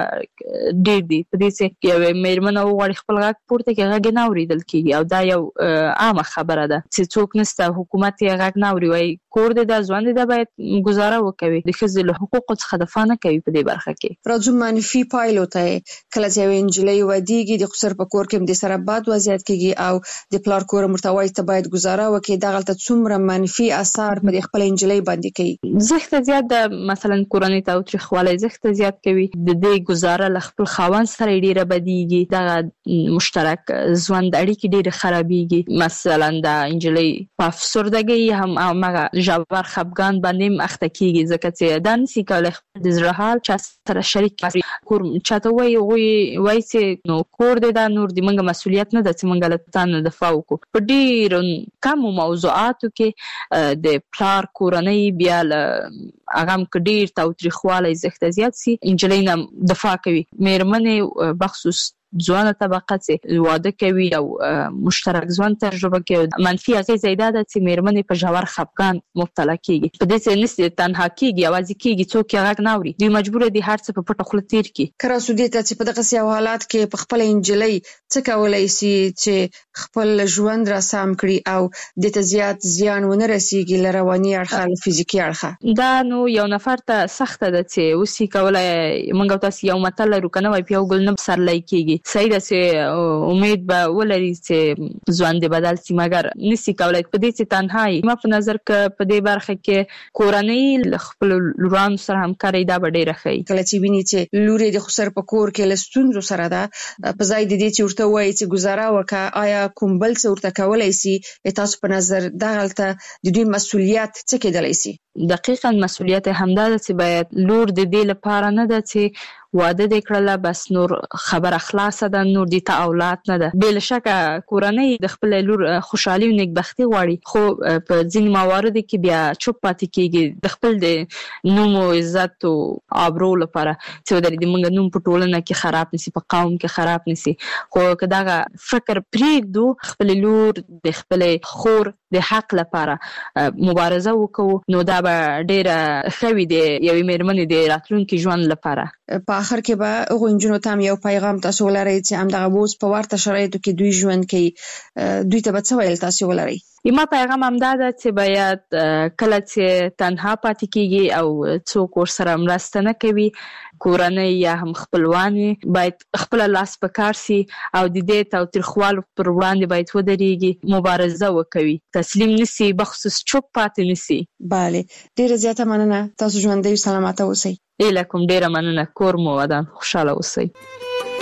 ډېر دي په دې چې یوې میرمنه وغواړي خپل غږ پورته کړي غږ یې نه اورېدل کېږي او دا یو عامه خبره ده چې څوک نسته حکومت یې غږ نه اوري وایي کور دی دا ځوان دی دا باید ګزاره وکوي د ښځې له حقوقو څخه دفاع نه کوي په دې برخه کې راځو منفي پایلو ته کله چې یوې نجلۍ ودیږي د خسر په کور کې هم د سره بد وضعیت کېږي او د پلار کور هم ورته وایي ته باید ګزاره وکړي دغلته څومره منفي اثار په د خپل نجلۍ باندې کوي زښته زیات ده مثلا کورنۍ تاوتریخوالی زښته زیات کوي د دې ګزاره له خپل خاوند سره یې ډېره بدیږي دغه مشترک ژوند اړیکې ډېرې خرابېږي مثلا د نجلۍ په افسردګۍ هم هماغه ژور خفګان باندې هم اخته کېږي ځکه چې دا نسي کولی خپل د زړه حال چا سره شریک کړي کور چاته وایي هغوی وایي چې نو کور دی دا نور د موږ مسؤلیت نه ده چې موږ له تا نه دفاع وکړو په ډېرو کمو موضوعاتو کې د پلار کورنۍ بیا له هغه هم که ډېر تاوتریخوالی زښته زیات سي نجلۍ نه دفاع کوي میرمنې بخصوص ځوانه طبقه چې واده کوي او مشترک ژوند تجربه کوي منفي اغېزه یې دا ده چې میرمنې په ژور خفګان مبتلا کېږي په دې چې نسي تنها کېږي یوازې کېږي څوک یې غږ نه اوري دوی مجبوره دي هر څه په پټه خوله تېر کړي کراسو دې ته چې په دغسې یو حالات کې په خپله نجلۍ څه کولی سي چې خپل ژوند را سم کړي او دې ته زیات زیان ونه رسېږي له رواني اړخه له فزیکي اړخه دا نو یو نفر ته سخته ده چې اوس یې کولی موږ او تاسو یو متل لرو که نه وایي په یو ګل نه پسرلی کېږي صحیح ده چې امید به ولري چې ژوند دې بدل شي مګر نسي کولی په دې چې تنها یې ما په نظر که په دې برخه کې کورنۍ له خپلو لورانو سره همکارۍ دا به ډېره ښه کله چې ویني چې لور یې د خسر په کور کې له ستونزو سره ده په ځای د دې چې ورته ووایي چې ګزاره وکړه آیا کوم بل څه ورته کولی سي تاسو په نظر دغلته د دوی مسؤلیت څه کېدلی سي دقیقاً مسؤلیت همدا ده چې باید لور د دې لپاره نه ده چې واده دې کړله بس نور خبره خلاصه ده نور دې ته اولاد نه ده بې له شکه کورنۍ د خپل لور خوشحالي او نیکبختي غواړي خو په ځینې مواردو کې بیا چوپ پاتې کېږي د خپل د نوم او عزت او آبرو لپاره چې ودرې د موږ نوم په ټولنه کې خراب نسي په قوم کې خراب نسي خو که دغه فکر پرېږدو خپل لور د خپل خور د حق لپاره مبارزه وکړو نو دا به ډېره ښه وي د یوې مېرمنې د راتلونکي ژوند لپاره په آخر کې به هغو نجونو ته هم یو پیغام تاسو ولرئ چې همدغه اوس په ورته شرایطو کې دوی ژوند کوي دوی ته به څه ویل تاسو ولرئ ما پیغام همدا ده چې باید کله چې تنها پاتې کېږي او څوک ورسره مرسته نه کوي کورنۍ یا هم خپلوان باید خپل لاس په کار سي او د دې تاوتریخوالو پر وړاندې باید ودرېږي مبارزه وکوي تسلیم نسي بخصوص چوپ پاتې نسي بله ډېره زیاته مننه تاسو ژوندی سلامته اوسئ ایله کوم ډېره مننه کور مو ودان خوشحاله اوسئ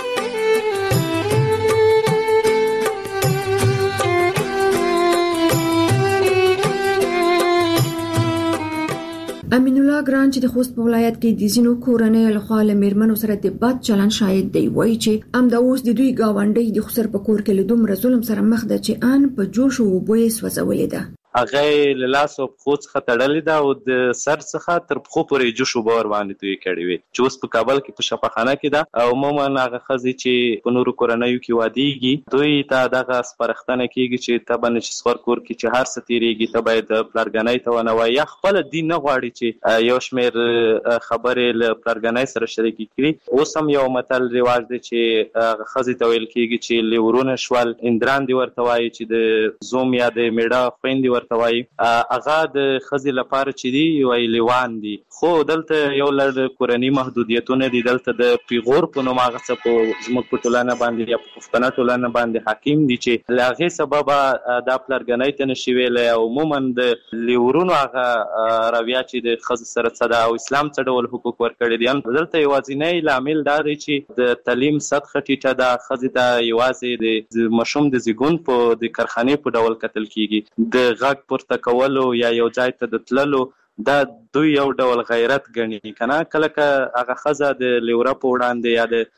امین الله ګران چې د خوست په ولایت کې د زینو کورنۍ له خوا له میرمنو سره د بد چلن شاید دی وایي چې ام د اوس د دوی گاونډي د خسر په کور کې له دومره ظلم سره مخ ده چې ان په جوش او بوې سوځولې ده. هغه له لاس او پښو څخه تړلې ده او د سر څخه تر پښو پورې جوش وبور باندې توی کړې وي چې اوس په کابل کې په شفاخانه کې ده او عموما هغه ښځې چې په نورو کورنیو کې واديږي دوی ته دغه سپارښتنه کیږي چې ته باندې چې سفر کور کې چې هر څه تیریږي ته باید پلارګنۍ ته ونه وایي یا خپل دین نه غواړي چې یو شمېر خبرې له پلارګنۍ سره شریکې کړي. اوس هم یو متل رواج دی چې هغه ښځې ته ویل کیږي چې لیورونه شول اندران دی ورته وایي چې د زوم یا د میړه خویندې توای هغه د خزي لپاره چې دی وی لیوان دي خو دلته یو لړ کورنی محدودیتونه دي دلته د پیغور په نوم هغه څه په زموږ په ټولنه باندې یا په پښتنه ټولنه باندې حاکم دي چې لاغه سبب د پلرګنۍ ته نشي ویلې او عموما د لیورونو هغه راویا چې د خزي سره صدا او اسلام څخه ډول حقوق ورکړي دي. دلته یوازینی لامل دا دی چې د تعلیم سطح ټیټه ده خزي ته یوازې د مشوم د زیګون په د کارخانه په ډول کتل کیږي د غږ پورته کولو یا یو ځای ته د تللو دا دوی یو ډول غیرت ګڼي کنه کله که هغه خزه د لیوره په وړاندې یا د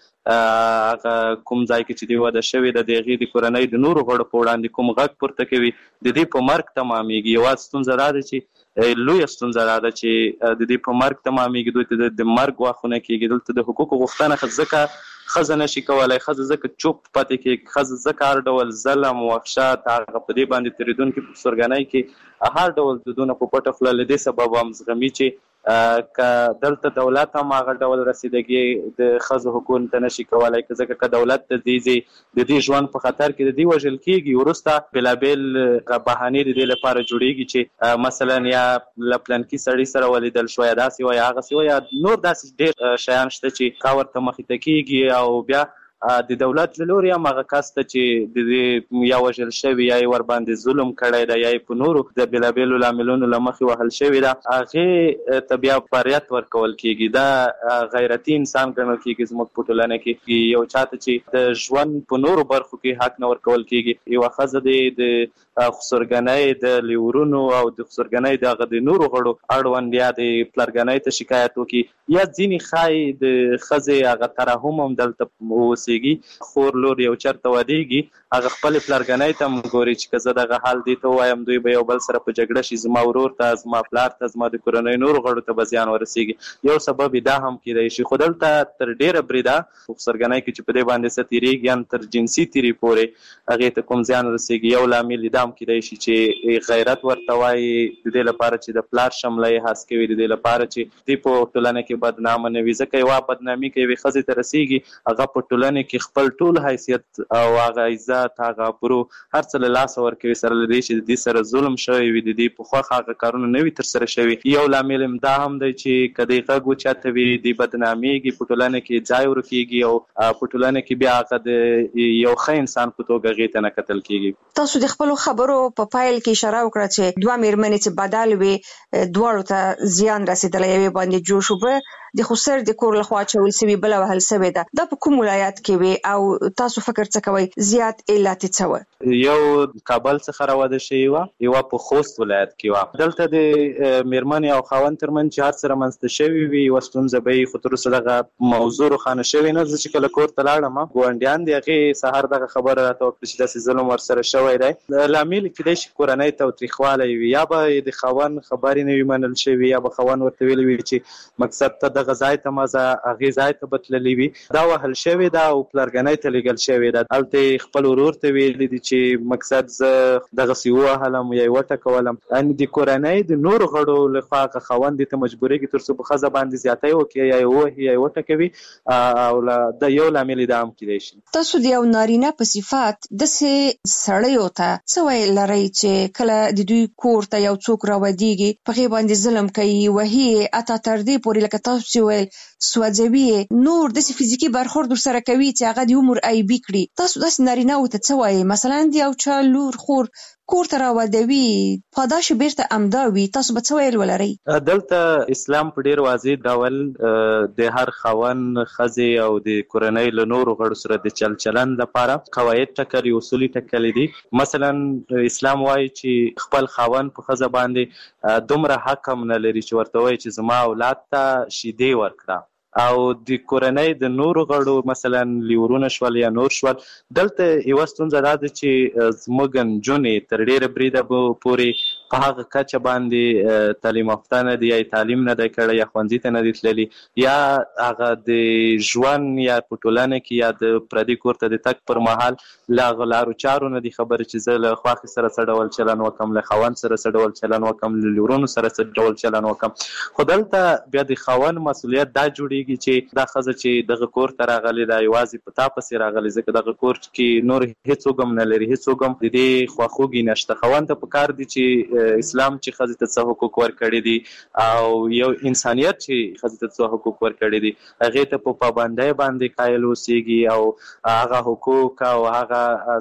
هغه کوم ځای کې چې دی واده شوی د دغه د کورنۍ د نورو غړو په وړاندې کوم غږ پورته کوي د دې په مرګ تمامېږي. یوازې ستونزه دا ده چې لوی ستونزه دا ده چې د دې په مرګ تمامېږي دوی ته د مرګ واخونه کېږي. دلته د حقوقو غوښتنه ځکه خزه نشي کولای خزه ځکه چوپ پاتې کې خزه ځکه هر ډول ظلم وحشت هغه په دې باندې تریدون کې په سرګنۍ کې هر ډول دونه په پټه خپل لدې سبب هم زغمي چې ک دلته دولت هم هغه ډول رسیدګي د خزه حقوق ته نشي کولای ځکه ک دولت د دې د دې ژوند په خطر کې د دې وژل کېږي ورسته بلابل بهانه د دې لپاره جوړیږي چې مثلا یا لپلان کې سړی سره ولیدل شوی داسې وای هغه سی وای نور داسې ډېر شیان شته چې کاور ته مخې ته کېږي او بیا د دولت له لوري هم هغه کس ته چې د دې یا وژل شوی یا ور باندې ظلم کړی دی یا په نورو د بلابلو لاملونو له مخې وهل شوی دی هغه ته بیا فریاد ورکول کېږي. دا غیرتي انسان ګڼل کېږي زموږ په ټولنه کې یو چاته چې د ژوند په نورو برخو کې حق نه ورکول کېږي یو ښځه دی د خسرګنۍ د لیورونو او د خسرګنۍ د د نورو غړو اړوند یا د پلرګنۍ ته شکایت وکړي یا ځینې خای د ښځې هغه ترحم هم دلته اوسېږي خور لور یو چرته ودیږي هغه خپل پلرګنۍ ته ګوري چې که زه دغه حال دی ته وایم دوی به یو بل سره په جګړه شي زما ورور ته زما پلار ته زما د کورنۍ نورو غړو ته به زیان ورسېږي. یو سبب دا هم کېدای شي خو دلته تر ډېره بریده خسرګنۍ کې چې په دې باندې څه تېرېږي هم تر جنسي تېري پورې هغې ته کوم زیان رسېږي. یو لامل دا هم کېدای شي چې غیرت ورته وایي د دې لپاره چې د پلار شمله یې هڅ کوي د دې لپاره چې دوی په ټولنه کې بدنامه نه وي ځکه یوه بدنامي که یوې ښځې ته رسېږي هغه په ټولنه کې خپل ټول حیثیت او هغه عزت هغه برو هر څه له لاسه ورکوي سره له دې چې د دې سره ظلم شوی وي د دې په خوښه هغه کارونه نه وي ترسره شوي. یو لامل هم دا هم دی چې که دی غږ وچاته وي دی بدنامېږي په ټولنه کې ځای ورکېږي او په ټولنه کې بیا هغه د یو ښه انسان په توګه هغې ته نه کتل کېږي. تاسو د خپلو خبرو په پایل کې اشاره وکړه چې دوه مېرمنې چې بدل وي دواړو ته زیان رسېدلی یوې باندې جوش اوبه د خسر د کور لخوا اچول سوي بله وهل سوې ده. دا په کوم ولایت کې وي او تاسو فکر څه کوئ زیات علت یې څه و؟ یو کابل څخه راواده شوې وه یوه په خوست ولایت کې وه. دلته د مېرمنې او خاوند ترمنځ چې هر څه رامنځته شوي وي یوه ستونزه به وي خو تر اوسه دغه موضوع روښانه شوې نه. زه چې کله کور ته لاړم ګاونډیان د هغې سهار دغه خبره راته وکړه چې داسې ظلم ورسره شوی دی. لامل کېدای شي کورنۍ تاوتریخوالی وي یا به د خاوند خبرې نه وي منل شوي یا به خاوند ورته ویلي وي چې مقصد ته دغه ځای ته مزه هغې ځای ته به تللي وي دا وهل شوې ده او پلرګنۍ ته لیږل شوې ده. هلته خپل ورور ته ویلي دي چې مقصد زه دغسې ووهلم یا یې وټکولم. یعنې د کورنۍ د نورو غړو لخوا هغه خاوند دې ته مجبورېږي تر څو په ښځه باندې زیاتی وکړي یا یې ووهي یا یې وټکوي او د یو لامل دا هم کېدای شي. تاسو د یو نارینه په صفت داسې سړیو ته څه ویل لرئ چې کله د دوی کور ته یو څوک راودېږي په هغې باندې ظلم کوي وهي حتی تر دې پورې لکه تاسو چې ویل سوځوي نور د فزیکی برخورد سره کوي چې هغه د عمر ای بي کړي. تاسو داسې نارینه او ته څه وایي؟ مثلا دی یو چا لور خور کور ته راودوي پاداش بیرته امداوي، تاسو به څه ویل ولرئ؟ دلته اسلام په ډیر واضح ډول د هر خاوند ښځې او د کورنۍ له نورو غړو سره د چل چلن لپاره قواعد ټاکلي، اصول ټاکلي دي. مثلا اسلام وایي چې خپل خاوند په ښځه باندې دومره حق هم نه لري چې ورته وایي چې زما اولاد ته شیدې ورکړه، او د کورنۍ د نورو غړو مثلا لیورونه شول یا نور شول. دلته یوه ستونزه دا ده چې زموږ نجونې تر ډیره بریده پورې په هغه کچه باندې تعلیم یافته نه دي، یا تعلیم نه دی کړی، یا ښوونځي ته نه دي تللي، یا هغه د ژوند یا په ټولنه کې یا د پردي کور ته د تګ پر مهال له هغه لارو چارو نه دي خبرې چې زه له خوښې سره څه ډول چلن وکړم، له خاوند سره څه ډول چلن وکړم، له لیورونو سره څه ډول چلن وکړم. خو دلته بیا د خاوند مسؤلیت دا جوړېږي چې دا ښځه چې دغه کور ته راغلې ده یوازې په تا پسې راغلې، ځکه دغه کور کې نور هېڅوک هم نه لري، هېڅوک هم د دې خواخوږي نشته. خاوند ته پکار دي چې اسلام چې ښځې ته څه حقوق ورکړي دي او یو انسانیت چې ښځې ته څه حقوق ورکړي دي هغې ته په پابندۍ باندې قایل اوسېږي، او هغه حقوق او هغه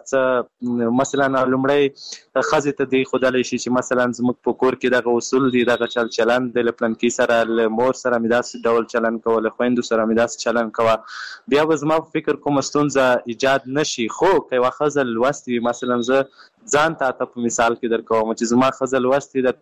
څه مثلا لومړی ښځې ته دی ښودلی شي چې مثلا زموږ په کور کې دغه اصول دي، دغه چل چلن دی، له پلنکي سره له مور سره مې داسې ډول چلن کوه، له خویندو سره مې داسې چلن کوه. بیا به زما په فکر کومه ستونزه ایجاد نشي. خو که یوه ښځه لوستې وي، مثلا زه ځان ته ته په مثال کې در کوم چې زما ښځه لوستې ده،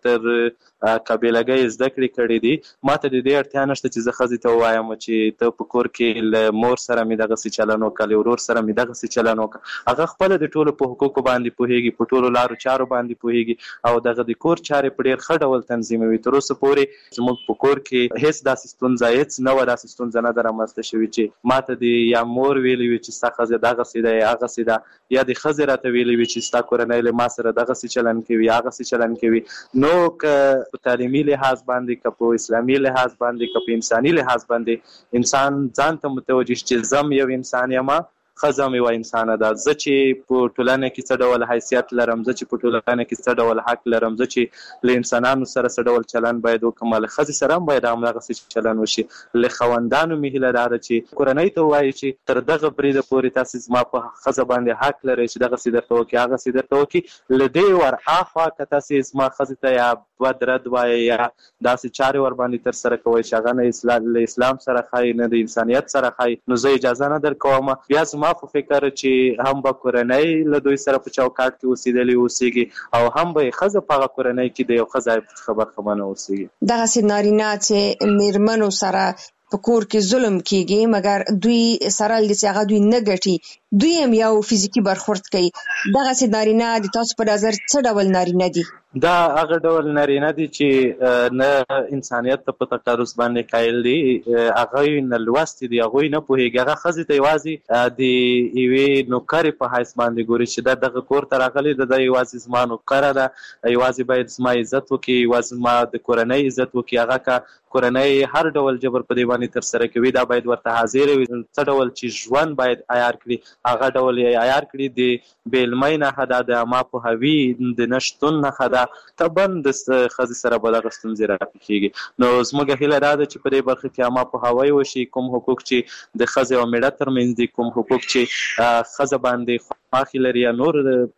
تر قابلګۍ زده کړې کړې دي، ما ته د دې اړتیا نشته چې زه ښځې ته ووایم چې ته په کور کې له مور سره مې دغسې چلن وکړه، له ورور سره مې دغسې چلن وکړه. هغه خپله د ټولو په حقوقو باندې پوهېږي، په ټولو لارو چارو باندې پوهېږي، او دغه د کور چارې په ډېر ښه ډول تنظیموي. تر اوسه پورې زموږ په کور کې هېڅ داسې ستونزه هېڅ نه وه داسې ستونزه نه ده رامنځته شوې چې ما ته د یا مور ویلي وي چې ستا ښځه دغسې ده یا هغسې ده، یا د ښځې راته ویلي وي چې ستا کورنۍ له ما سره دغسې چلن کوي هغسې چلن کوي. نو که په تعلیمي لحاظ باندې، که په اسلامي لحاظ باندې، که په انساني لحاظ باندې انسان ځان ته متوجه شي چې زه یو انسان یم، ښځه مې یوه انسانه ده، زه چې په ټولنه کې څه ډول حیثیت لرم، زه چې په ټولنه کې څه ډول حق لرم، زه چې له انسانانو سره څه ډول چلن باید وکړم، له ښځې سره هم باید همدغسې چلن وشي. له خاوندانو مې هیله دا ده چې کورنۍ ته ووایي چې تر دغه بریده پورې تاسې زما په ښځه باندې حق لرئ چې دغسې درته وکړي هغسې درته وکړي. له دې ورهاخوا که تاسې زما ښځې ته یا بد رد وایي یا داسې چارې ورباندې ترسره کوئ چې هغه نه له اسلام سره ښایي نه د انسانیت سره ښایي، نو زه اجازه نه درکوم. بیا زما په فکر چې هم به کورنۍ له دوی سره په چوکاټ کې اوسېدلې اوسېږي، او هم به یې ښځه په هغه کورنۍ کې د یو ښه ځای څخه برخمنه اوسېږي. دغسې نارینه چې میرمنو سره په کور کې ظلم کیږي مګر دوی سره لږ چې هغه دوی نه ګټي، دوی هم یو فزیکی برخورد کوي، دغسې نارینه د تاسو په نظر څه ډول نارینه دي؟ دا هغه ډول نارینه دي چې نه انسانیت ته په تقرص باندې قایل دي، هغه نه لوستي دي، هغه نه پوهېږي، هغه ښځې ته یوازې د یوې نوکرې په حیث باندې ګوري چې دا دغه کور ته راغلې ده، دا یوازې زما نوکره ده، یوازې باید زما عزت وکړي، یوازې زما د کورنۍ عزت وکړي. هغه که کورنۍ هر ډول جبر په دې باندې ترسره کوي دا باید ورته حاضر وي، څه ډول چې ژوند باید عیار کړي هغه ډول یې عیار کړي. د بېلمۍ نښه ده، د عامه پوهاوي د نه شتون نښه ده، طبعا د ښځې سره به دغه ستونزې راپېښېږي. نو زموږ هیله دا ده چې په دې برخه کې عامه پوهاوی وشي، کوم حقوق چې د ښځې او مېړه ترمنځ دي، کوم حقوق چې ښځه باندې خواښې لري یا نور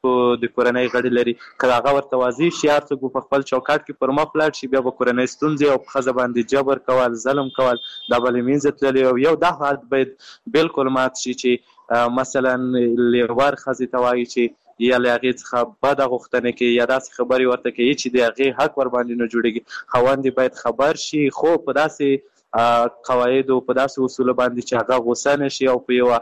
د کورنۍ غړي لري، که هغه ورته واضح شي، هر څوک په خپل چوکاټ کې پر مخ لاړ شي، بیا به کورنۍ ستونزې او په ښځه باندې جبر کول، ظلم کول دا به له منځه تللي، او یو دا حالت باید بالکل مات شي چې مثلا لیور ښځې ته وایي چې یا له هغې څخه بده غوښتنه کوي یا داسې خبرې ورته کوي چې د هغې حق ورباندې نه جوړېږي. خاوند باید خبر شي، خو په داسې قواعدو په داسې اصولو باندې چې هغه غوسه نه شي، او په یوه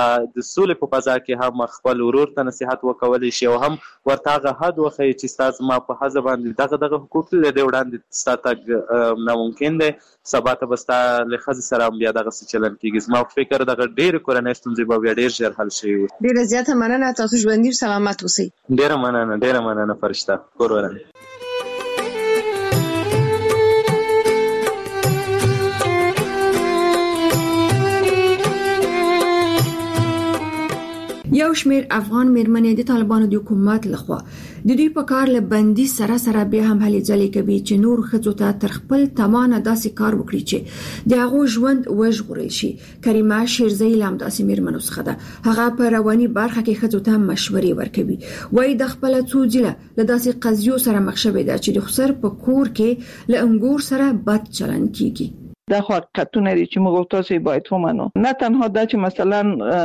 د سولې په فضا کې هم خپل ورور ته نصیحت وکولی شي، او هم ورته هغه حد وښیي چې ستا زما په ښځه باندې دغه دغه حقوق دي، له دې وړاندې ستا تګ ناممکن دی، سبا ته به ستا له ښځې سره هم بیا دغسې چلن کېږي. زما په فکر دغه ډېرې کورنۍ ستونزې به بیا ډېر ژر حل شوي وي. ډېره زیاته مننه، تاسو ژوندي سلامت اوسئ. ډېره مننه، ډېره مننه فرشته، کور وران. یو یو شمیر افغان میرمنې د طالبانو د حکومت لخوا د دوی په کار له بندي سره سره بیا هم هلې ځلې کوي چې نور ښځو ته تر خپل توانه داسې کار وکړي چې د هغو ژوند وژغورل شي. کریمه شیرزی له همداسې میرمنو څخه ده. هغه په رواني برخه کې ښځو ته مشورې ورکوي. وایي د خپله څو ځله له داسې قضیو سره مخ شوې ده چې د خسر په کور کې له انګور سره بد چلند کیږي. دا خو حقیقتونه دي چې موږ او تاسو باید ومنو. نه تنها دا چې مثلا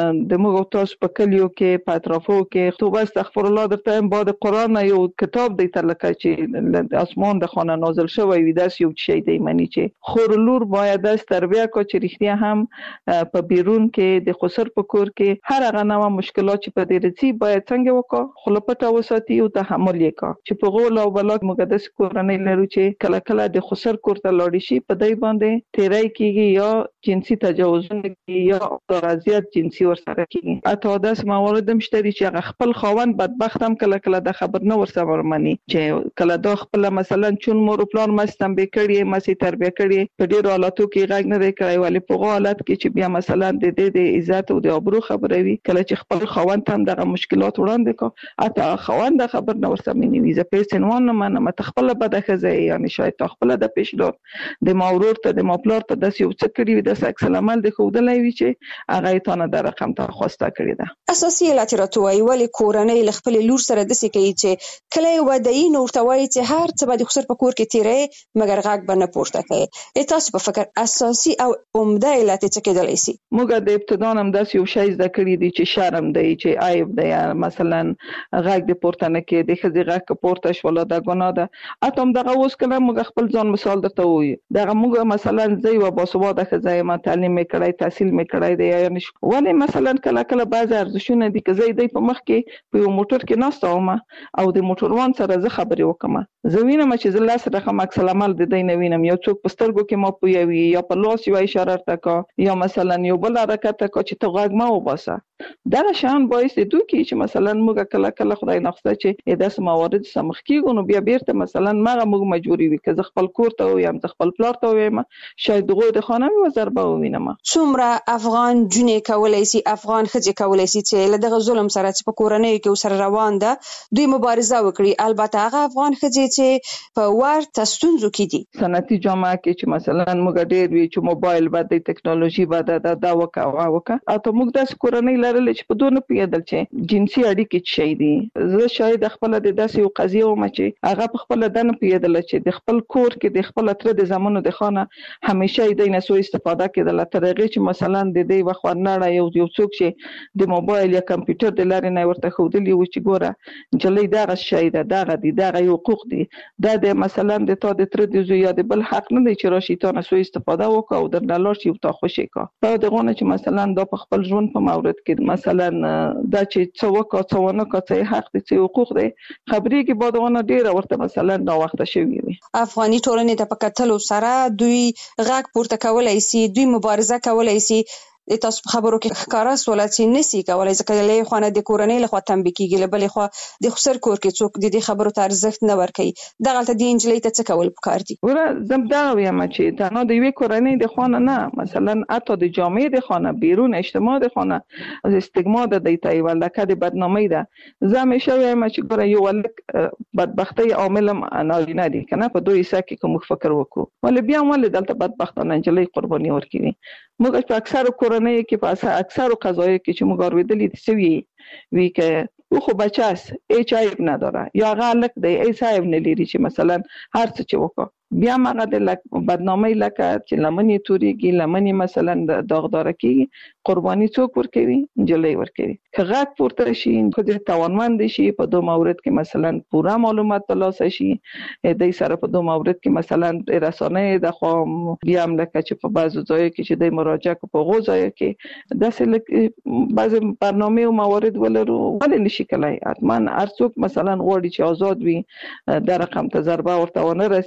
د موږ او تاسو په کلیو کې په اطرافو کې توبه استغفر الله درته بعد قرآن یو کتاب دی تر لکه چې اسمان د خانه نازل شوی وي داس یو شی دی منی چې خور لور باید د تربیه کو چې رښتیا هم په بیرون کې د خسر په کور کې هر هغه نوې مشکلات چې په دې رسي باید څنګه وکړو خلپته وساتي او تحمل یې کا چې په غول او بلاک مقدس کورنۍ لرو چې کله کله د خسر کور ته لاړ شي په دای باندې تیرای کیږي یا جنسي تجاوزونه کیږي یا غزیات جنسي ورسره کیږي. اته داس موارد مشتري چې خپل خاوند بدبخت هم کله کله د خبر نه ورسره ورمني چې کله دا خپل مثلا چون مور پلان مستم به کړي مسي تربیه کړي په ډیرو حالاتو کې غږ نه دی کړی ولی په حالت کې چې بیا مثلا د دې د عزت او د ابرو خبره وي کله چې خپل خاوند هم دغه مشکلات وړاندې کو اته خاوند خبر نه ورسره مني ویزه پیسنوان نه منه متخپل بده خزه یعنی شاید خپل د پیشلور د مورور ته د مپلار ته د یو څه کړی د سکس عمل د خودلای وی چې هغه ته نه د رقم ته خواسته کړی ده. اساسي لاتراتوي ولی کورنۍ ل خپل لور سره د سې کوي چې کله ودی نو ورتوي چې هر څه به د خسر په کور کې تیرې مګر غاګ بنه پورته کوي. تاسو په فکر اساسي او عمده علت څه کېدلی سي؟ موږ د ابتدا هم داس یو شی زده کړی دی چې شرم دی چې عیب دی مثلا غاګ د پورته نه کې د خزي غاګ پورته شول د ګناه ده اته هم دغه اوس کله موږ خپل ځان مثال درته وي دغه موږ مثلا زي و باسواده خزای ما تعلیم میکړای تحصیل میکړای دی یعنی ولی مثلا کله کله بعض ارزښونه دي چې زه د په مخ کې په یو موټر کې ناستم او د موټروان سره زه خبرې وکم زه وینم چې زه لاس رقم عکس العمل د دین وینم یو څوک په سترګو کې ما پویوي یا په لاس یو اشاره تکا یا مثلا یو بل حرکت تکا چې ته غږ ما وباسه دا شان باعث دي چې مثلا موږ کله کله خدای نخسته چې داس موارد سمخ کیږي نو بیا بیرته مثلا ما موږ مجبوري وي که خپل کور ته ویم خپل پلار ته ویم شاید دغه د خانه مې ضربه ووینم. څومره افغان جنې کولای شي افغان ښځې کولای شي چې له دغه ظلم سره چې په کورنۍ کې سره روان ده دوی مبارزه وکړي البته هغه افغان ښځې چې په ورته ستونزو کې دي صنعتي جامعه کې چې مثلا موږ ډېر وی چې موبایل باندې ټکنالوژي باندې دا وکا وکا اته موږ د کورنۍ لرل چې په دونه پیدل چې جنسي اړیکې شي دي زه شاید خپل د داسې یو قضیه و چې هغه په خپل دنه پیدل چې د خپل کور کې د خپل تر د زمانو د خانه همیشه د نه سو استفاده کېدل تر هغه چې مثلا د دې وخت ورنړ یو یو څوک چې د موبایل یا کمپیوټر د لارې نه ورته خودلی و چې ګوره جلې دغه شی ده دغه دي دغه یو حقوق دي دا د مثلا د تا د تر د زو یا د بل حق نه دی چې راشي ته نه سو استفاده وکاو د نلار شي تا خوشی کا په دغه نه چې مثلا د خپل ژوند په مورد کې مثلا دا چې څو وکا څو نه کا څه حق دي څه حقوق دي خبرې کې بعد غونه ډیره ورته مثلا دا وخت شوی وي افغاني ټولنې ته په کتلو سره دوی غږ پورته کولای شي دوی مبارزه کولای شي تاسو په خبرو کې ښکارا سوال چې نسی کولای ځکه له خونه د کورنۍ له خوا تنبیه کیږي له بلې خوا د خسر کور کې څوک د دې خبرو ته ارزښت نه ورکوي دغه ته د انجلۍ ته څه کول پکار دي ور زم دا وایم چې دا نو د وی کورنۍ د خونه نه مثلا اته د جامعې د خونه بیرون اجتماع د خونه از استګما د دیتای ولکه د بدنامي ده زه همیشه وایم چې ګوره یو ولک بدبختی عامل نه دي کنه په دوی سکه کوم فکر وکړو ول بیا ول دلته بدبختانه انجلۍ قرباني ورکوي موږ په اکثر کورنۍ کې په اکثر قضایي کې چې موږ اوریدلې دي سوي وی که او خو بچاس ایچ آی نه داره یا غلط دی ای صاحب نه لري چې مثلا هر څه چې وکړه بیا مغه د بدنامي لکه چې لمنې توريږي لمنې مثلا داغدار کیږي قرباني څوک ورکوي جلې ورکوي که غږ پورته شي خو د توانمند شي په دوه مورد کې مثلا پوره معلومات ترلاسه شي د سره په دوه مورد کې مثلا رسانه د خو بیا هم لکه چې په بعضو ځایو کې چې د مراجعه په غوځای کې داسې بعض برنامه او موارد ولرو ولې نشي کولای اتمن ارڅوک مثلا غوړي چې آزاد وي د رقم ته ضربه ورته ونه رسیږي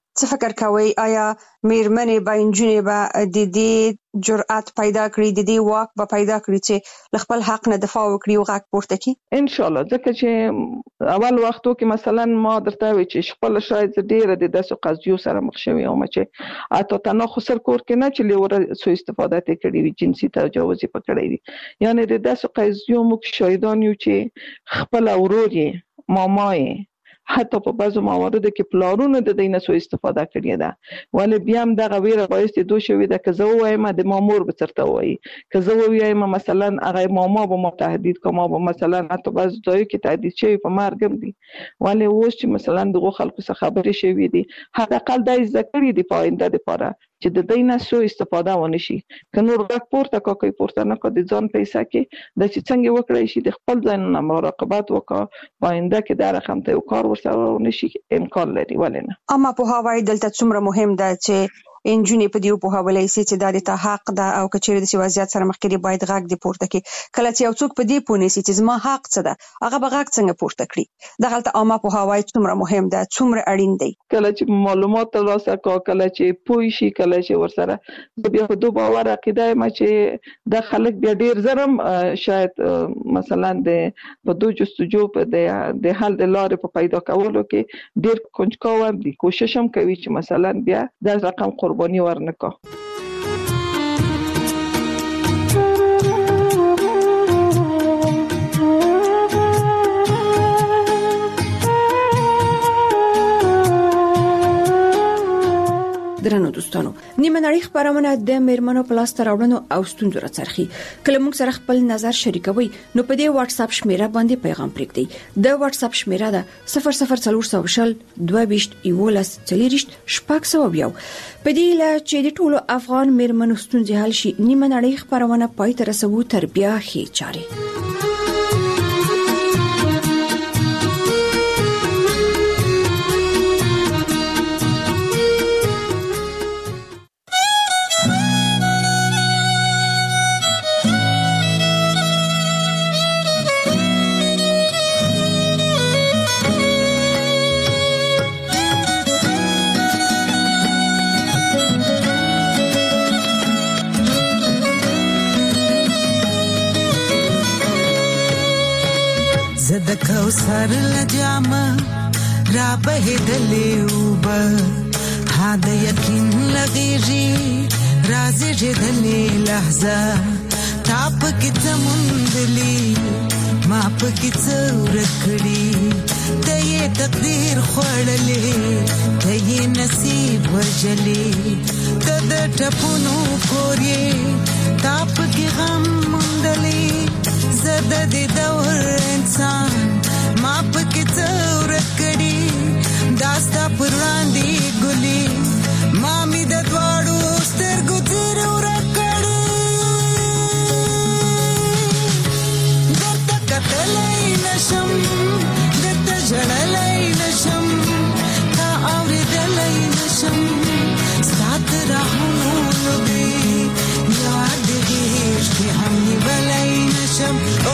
څه فکر کوي آیا میرمنې به انجونې به د دې جرأت پیدا کړي د دې واک به پیدا کړي چې خپل حق نه دفاع وکړي او غږ پورته کړي؟ ان شاء الله ځکه چې اول وختو کې مثلا ما درته وی چې خپل شاید ډیره د داسې قضیو سره مخ شوی او چې اته تنه خسر کور کې نه چې لور سو استفاده ته کړي وي جنسي تجاوز پکړی وي یعنی د داسې قضیو موږ شاهدان یو چې خپل اورور یې ماما یې حتی په بعضو مواردو کې پلارونو د دې نه سو استفاده کړی ده ولې بیا هم دغه ویره باعث دوه شوی ده که زه وایم د مامور به ترته وایي که زه وایم مثلا هغه ماما به ما تهدید کوم به مثلا حتی بعض ځای کې تهدید شوی په مرګ دي ولې اوس چې مثلا دغه خلکو څخه خبرې شوی دي حداقل د ذکرې دی پاینده لپاره چې د دې نه سو استفاده ونه شي که نور غږ پورته کوي پورته نه کوي ځان پیسې کې د چې څنګه وکړای شي د خپل ځان نه مراقبت وکړه پاینده کې دا رقم ته یو کار ورسره ونشي امکان لري ولنه. اما په هواي دلته څومره مهم ده چې انجونې په دې په حواله سي چې د ته حق ده او کچېره د وضعیت سره مخ کې باید غږ دی پورته کې کله چې یو څوک په دې پونه سي چې زما حق څه ده هغه به غږ څنګه پورته کړي د غلطه اما په هواي څومره مهم ده څومره اړین دی کله چې معلومات ترلاسه کا کله چې پوي شي کله چې ورسره بیا په دوه باور عقیده ما چې د خلک بیا ډیر زرم شاید مثلا د په دوه جستجو په د حل د لارې په پیدا کولو کې ډیر کنجکاو دي کوشش هم کوي چې مثلا بیا د رقم قربانی ورنکا. درنو دوستانو نیمه نړۍ خبرونه د میرمنو پلاس تراوړنو او ستونزو راڅرخي کله موږ سره خپل نظر شریکوي نو په دې واتس اپ شمیره باندې پیغام پرېږدئ د واتس اپ شمیره ده صفر صفر څلور شل دوه بیشت یولس چلیریشت شپږ سوه یو په دې لا چې د ټولو افغان میرمنو ستونزې حل شي نیمه نړۍ خبرونه پای ته رسوو تر بیا ښې چاري. زد کوثر لجامه را بهدلې وب ها د یقین لغېږي رازې جدلې لحظه تاپ کې تمندلې ما په کې څور کړی د یې تقدیر خوړلې د یې نصیب وجلې د د ټپونو کورې تاپ کې غم مندلې زد د دور انسان ما پکې څور کړي داستا پراندې ګلي ما می د دواړو سترګو تیر ور کړي دته کتلې نشم دته جړلې نشم تا اورېدلې نشم سات راهونو لګي یاد دې چې هم نیولې نشم او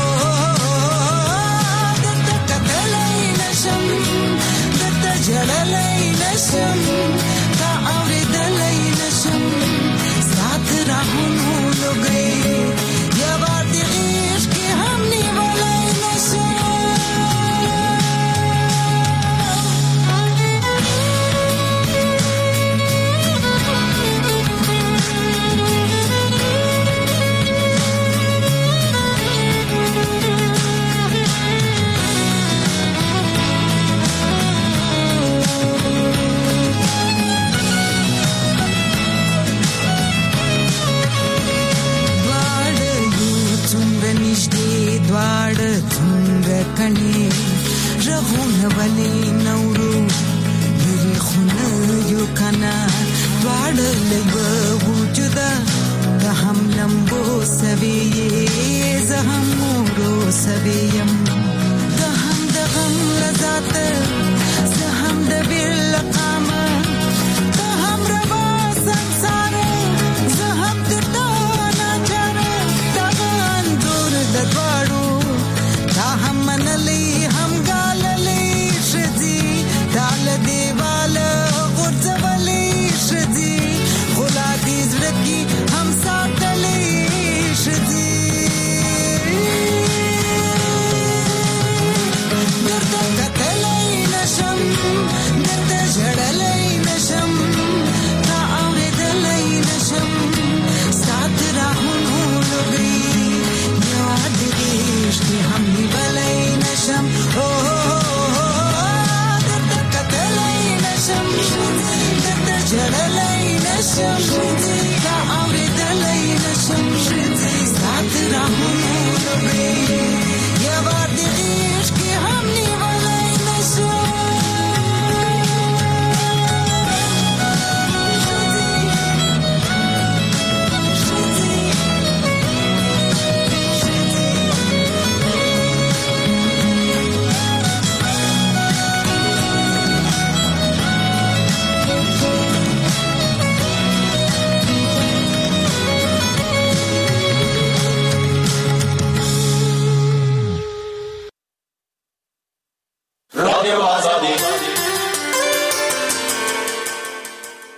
جلالای نشم تا اوریدلای نشم سات راهونو لګي یا بار دې عشق کې هم نیولای نشم کني رغونه ولي نورو لري خونه یو کنا واړ لګو وجودا ته هم لمبو سوي زه هم مورو سويم ته هم د غم لذات زه هم د بل قامه ته هم روا ਸੰਸਾਰ زه هم د تانا چر تاغان دور د دواړو هم منلی هم گاللی شدی تال دیوال غرزوی 相信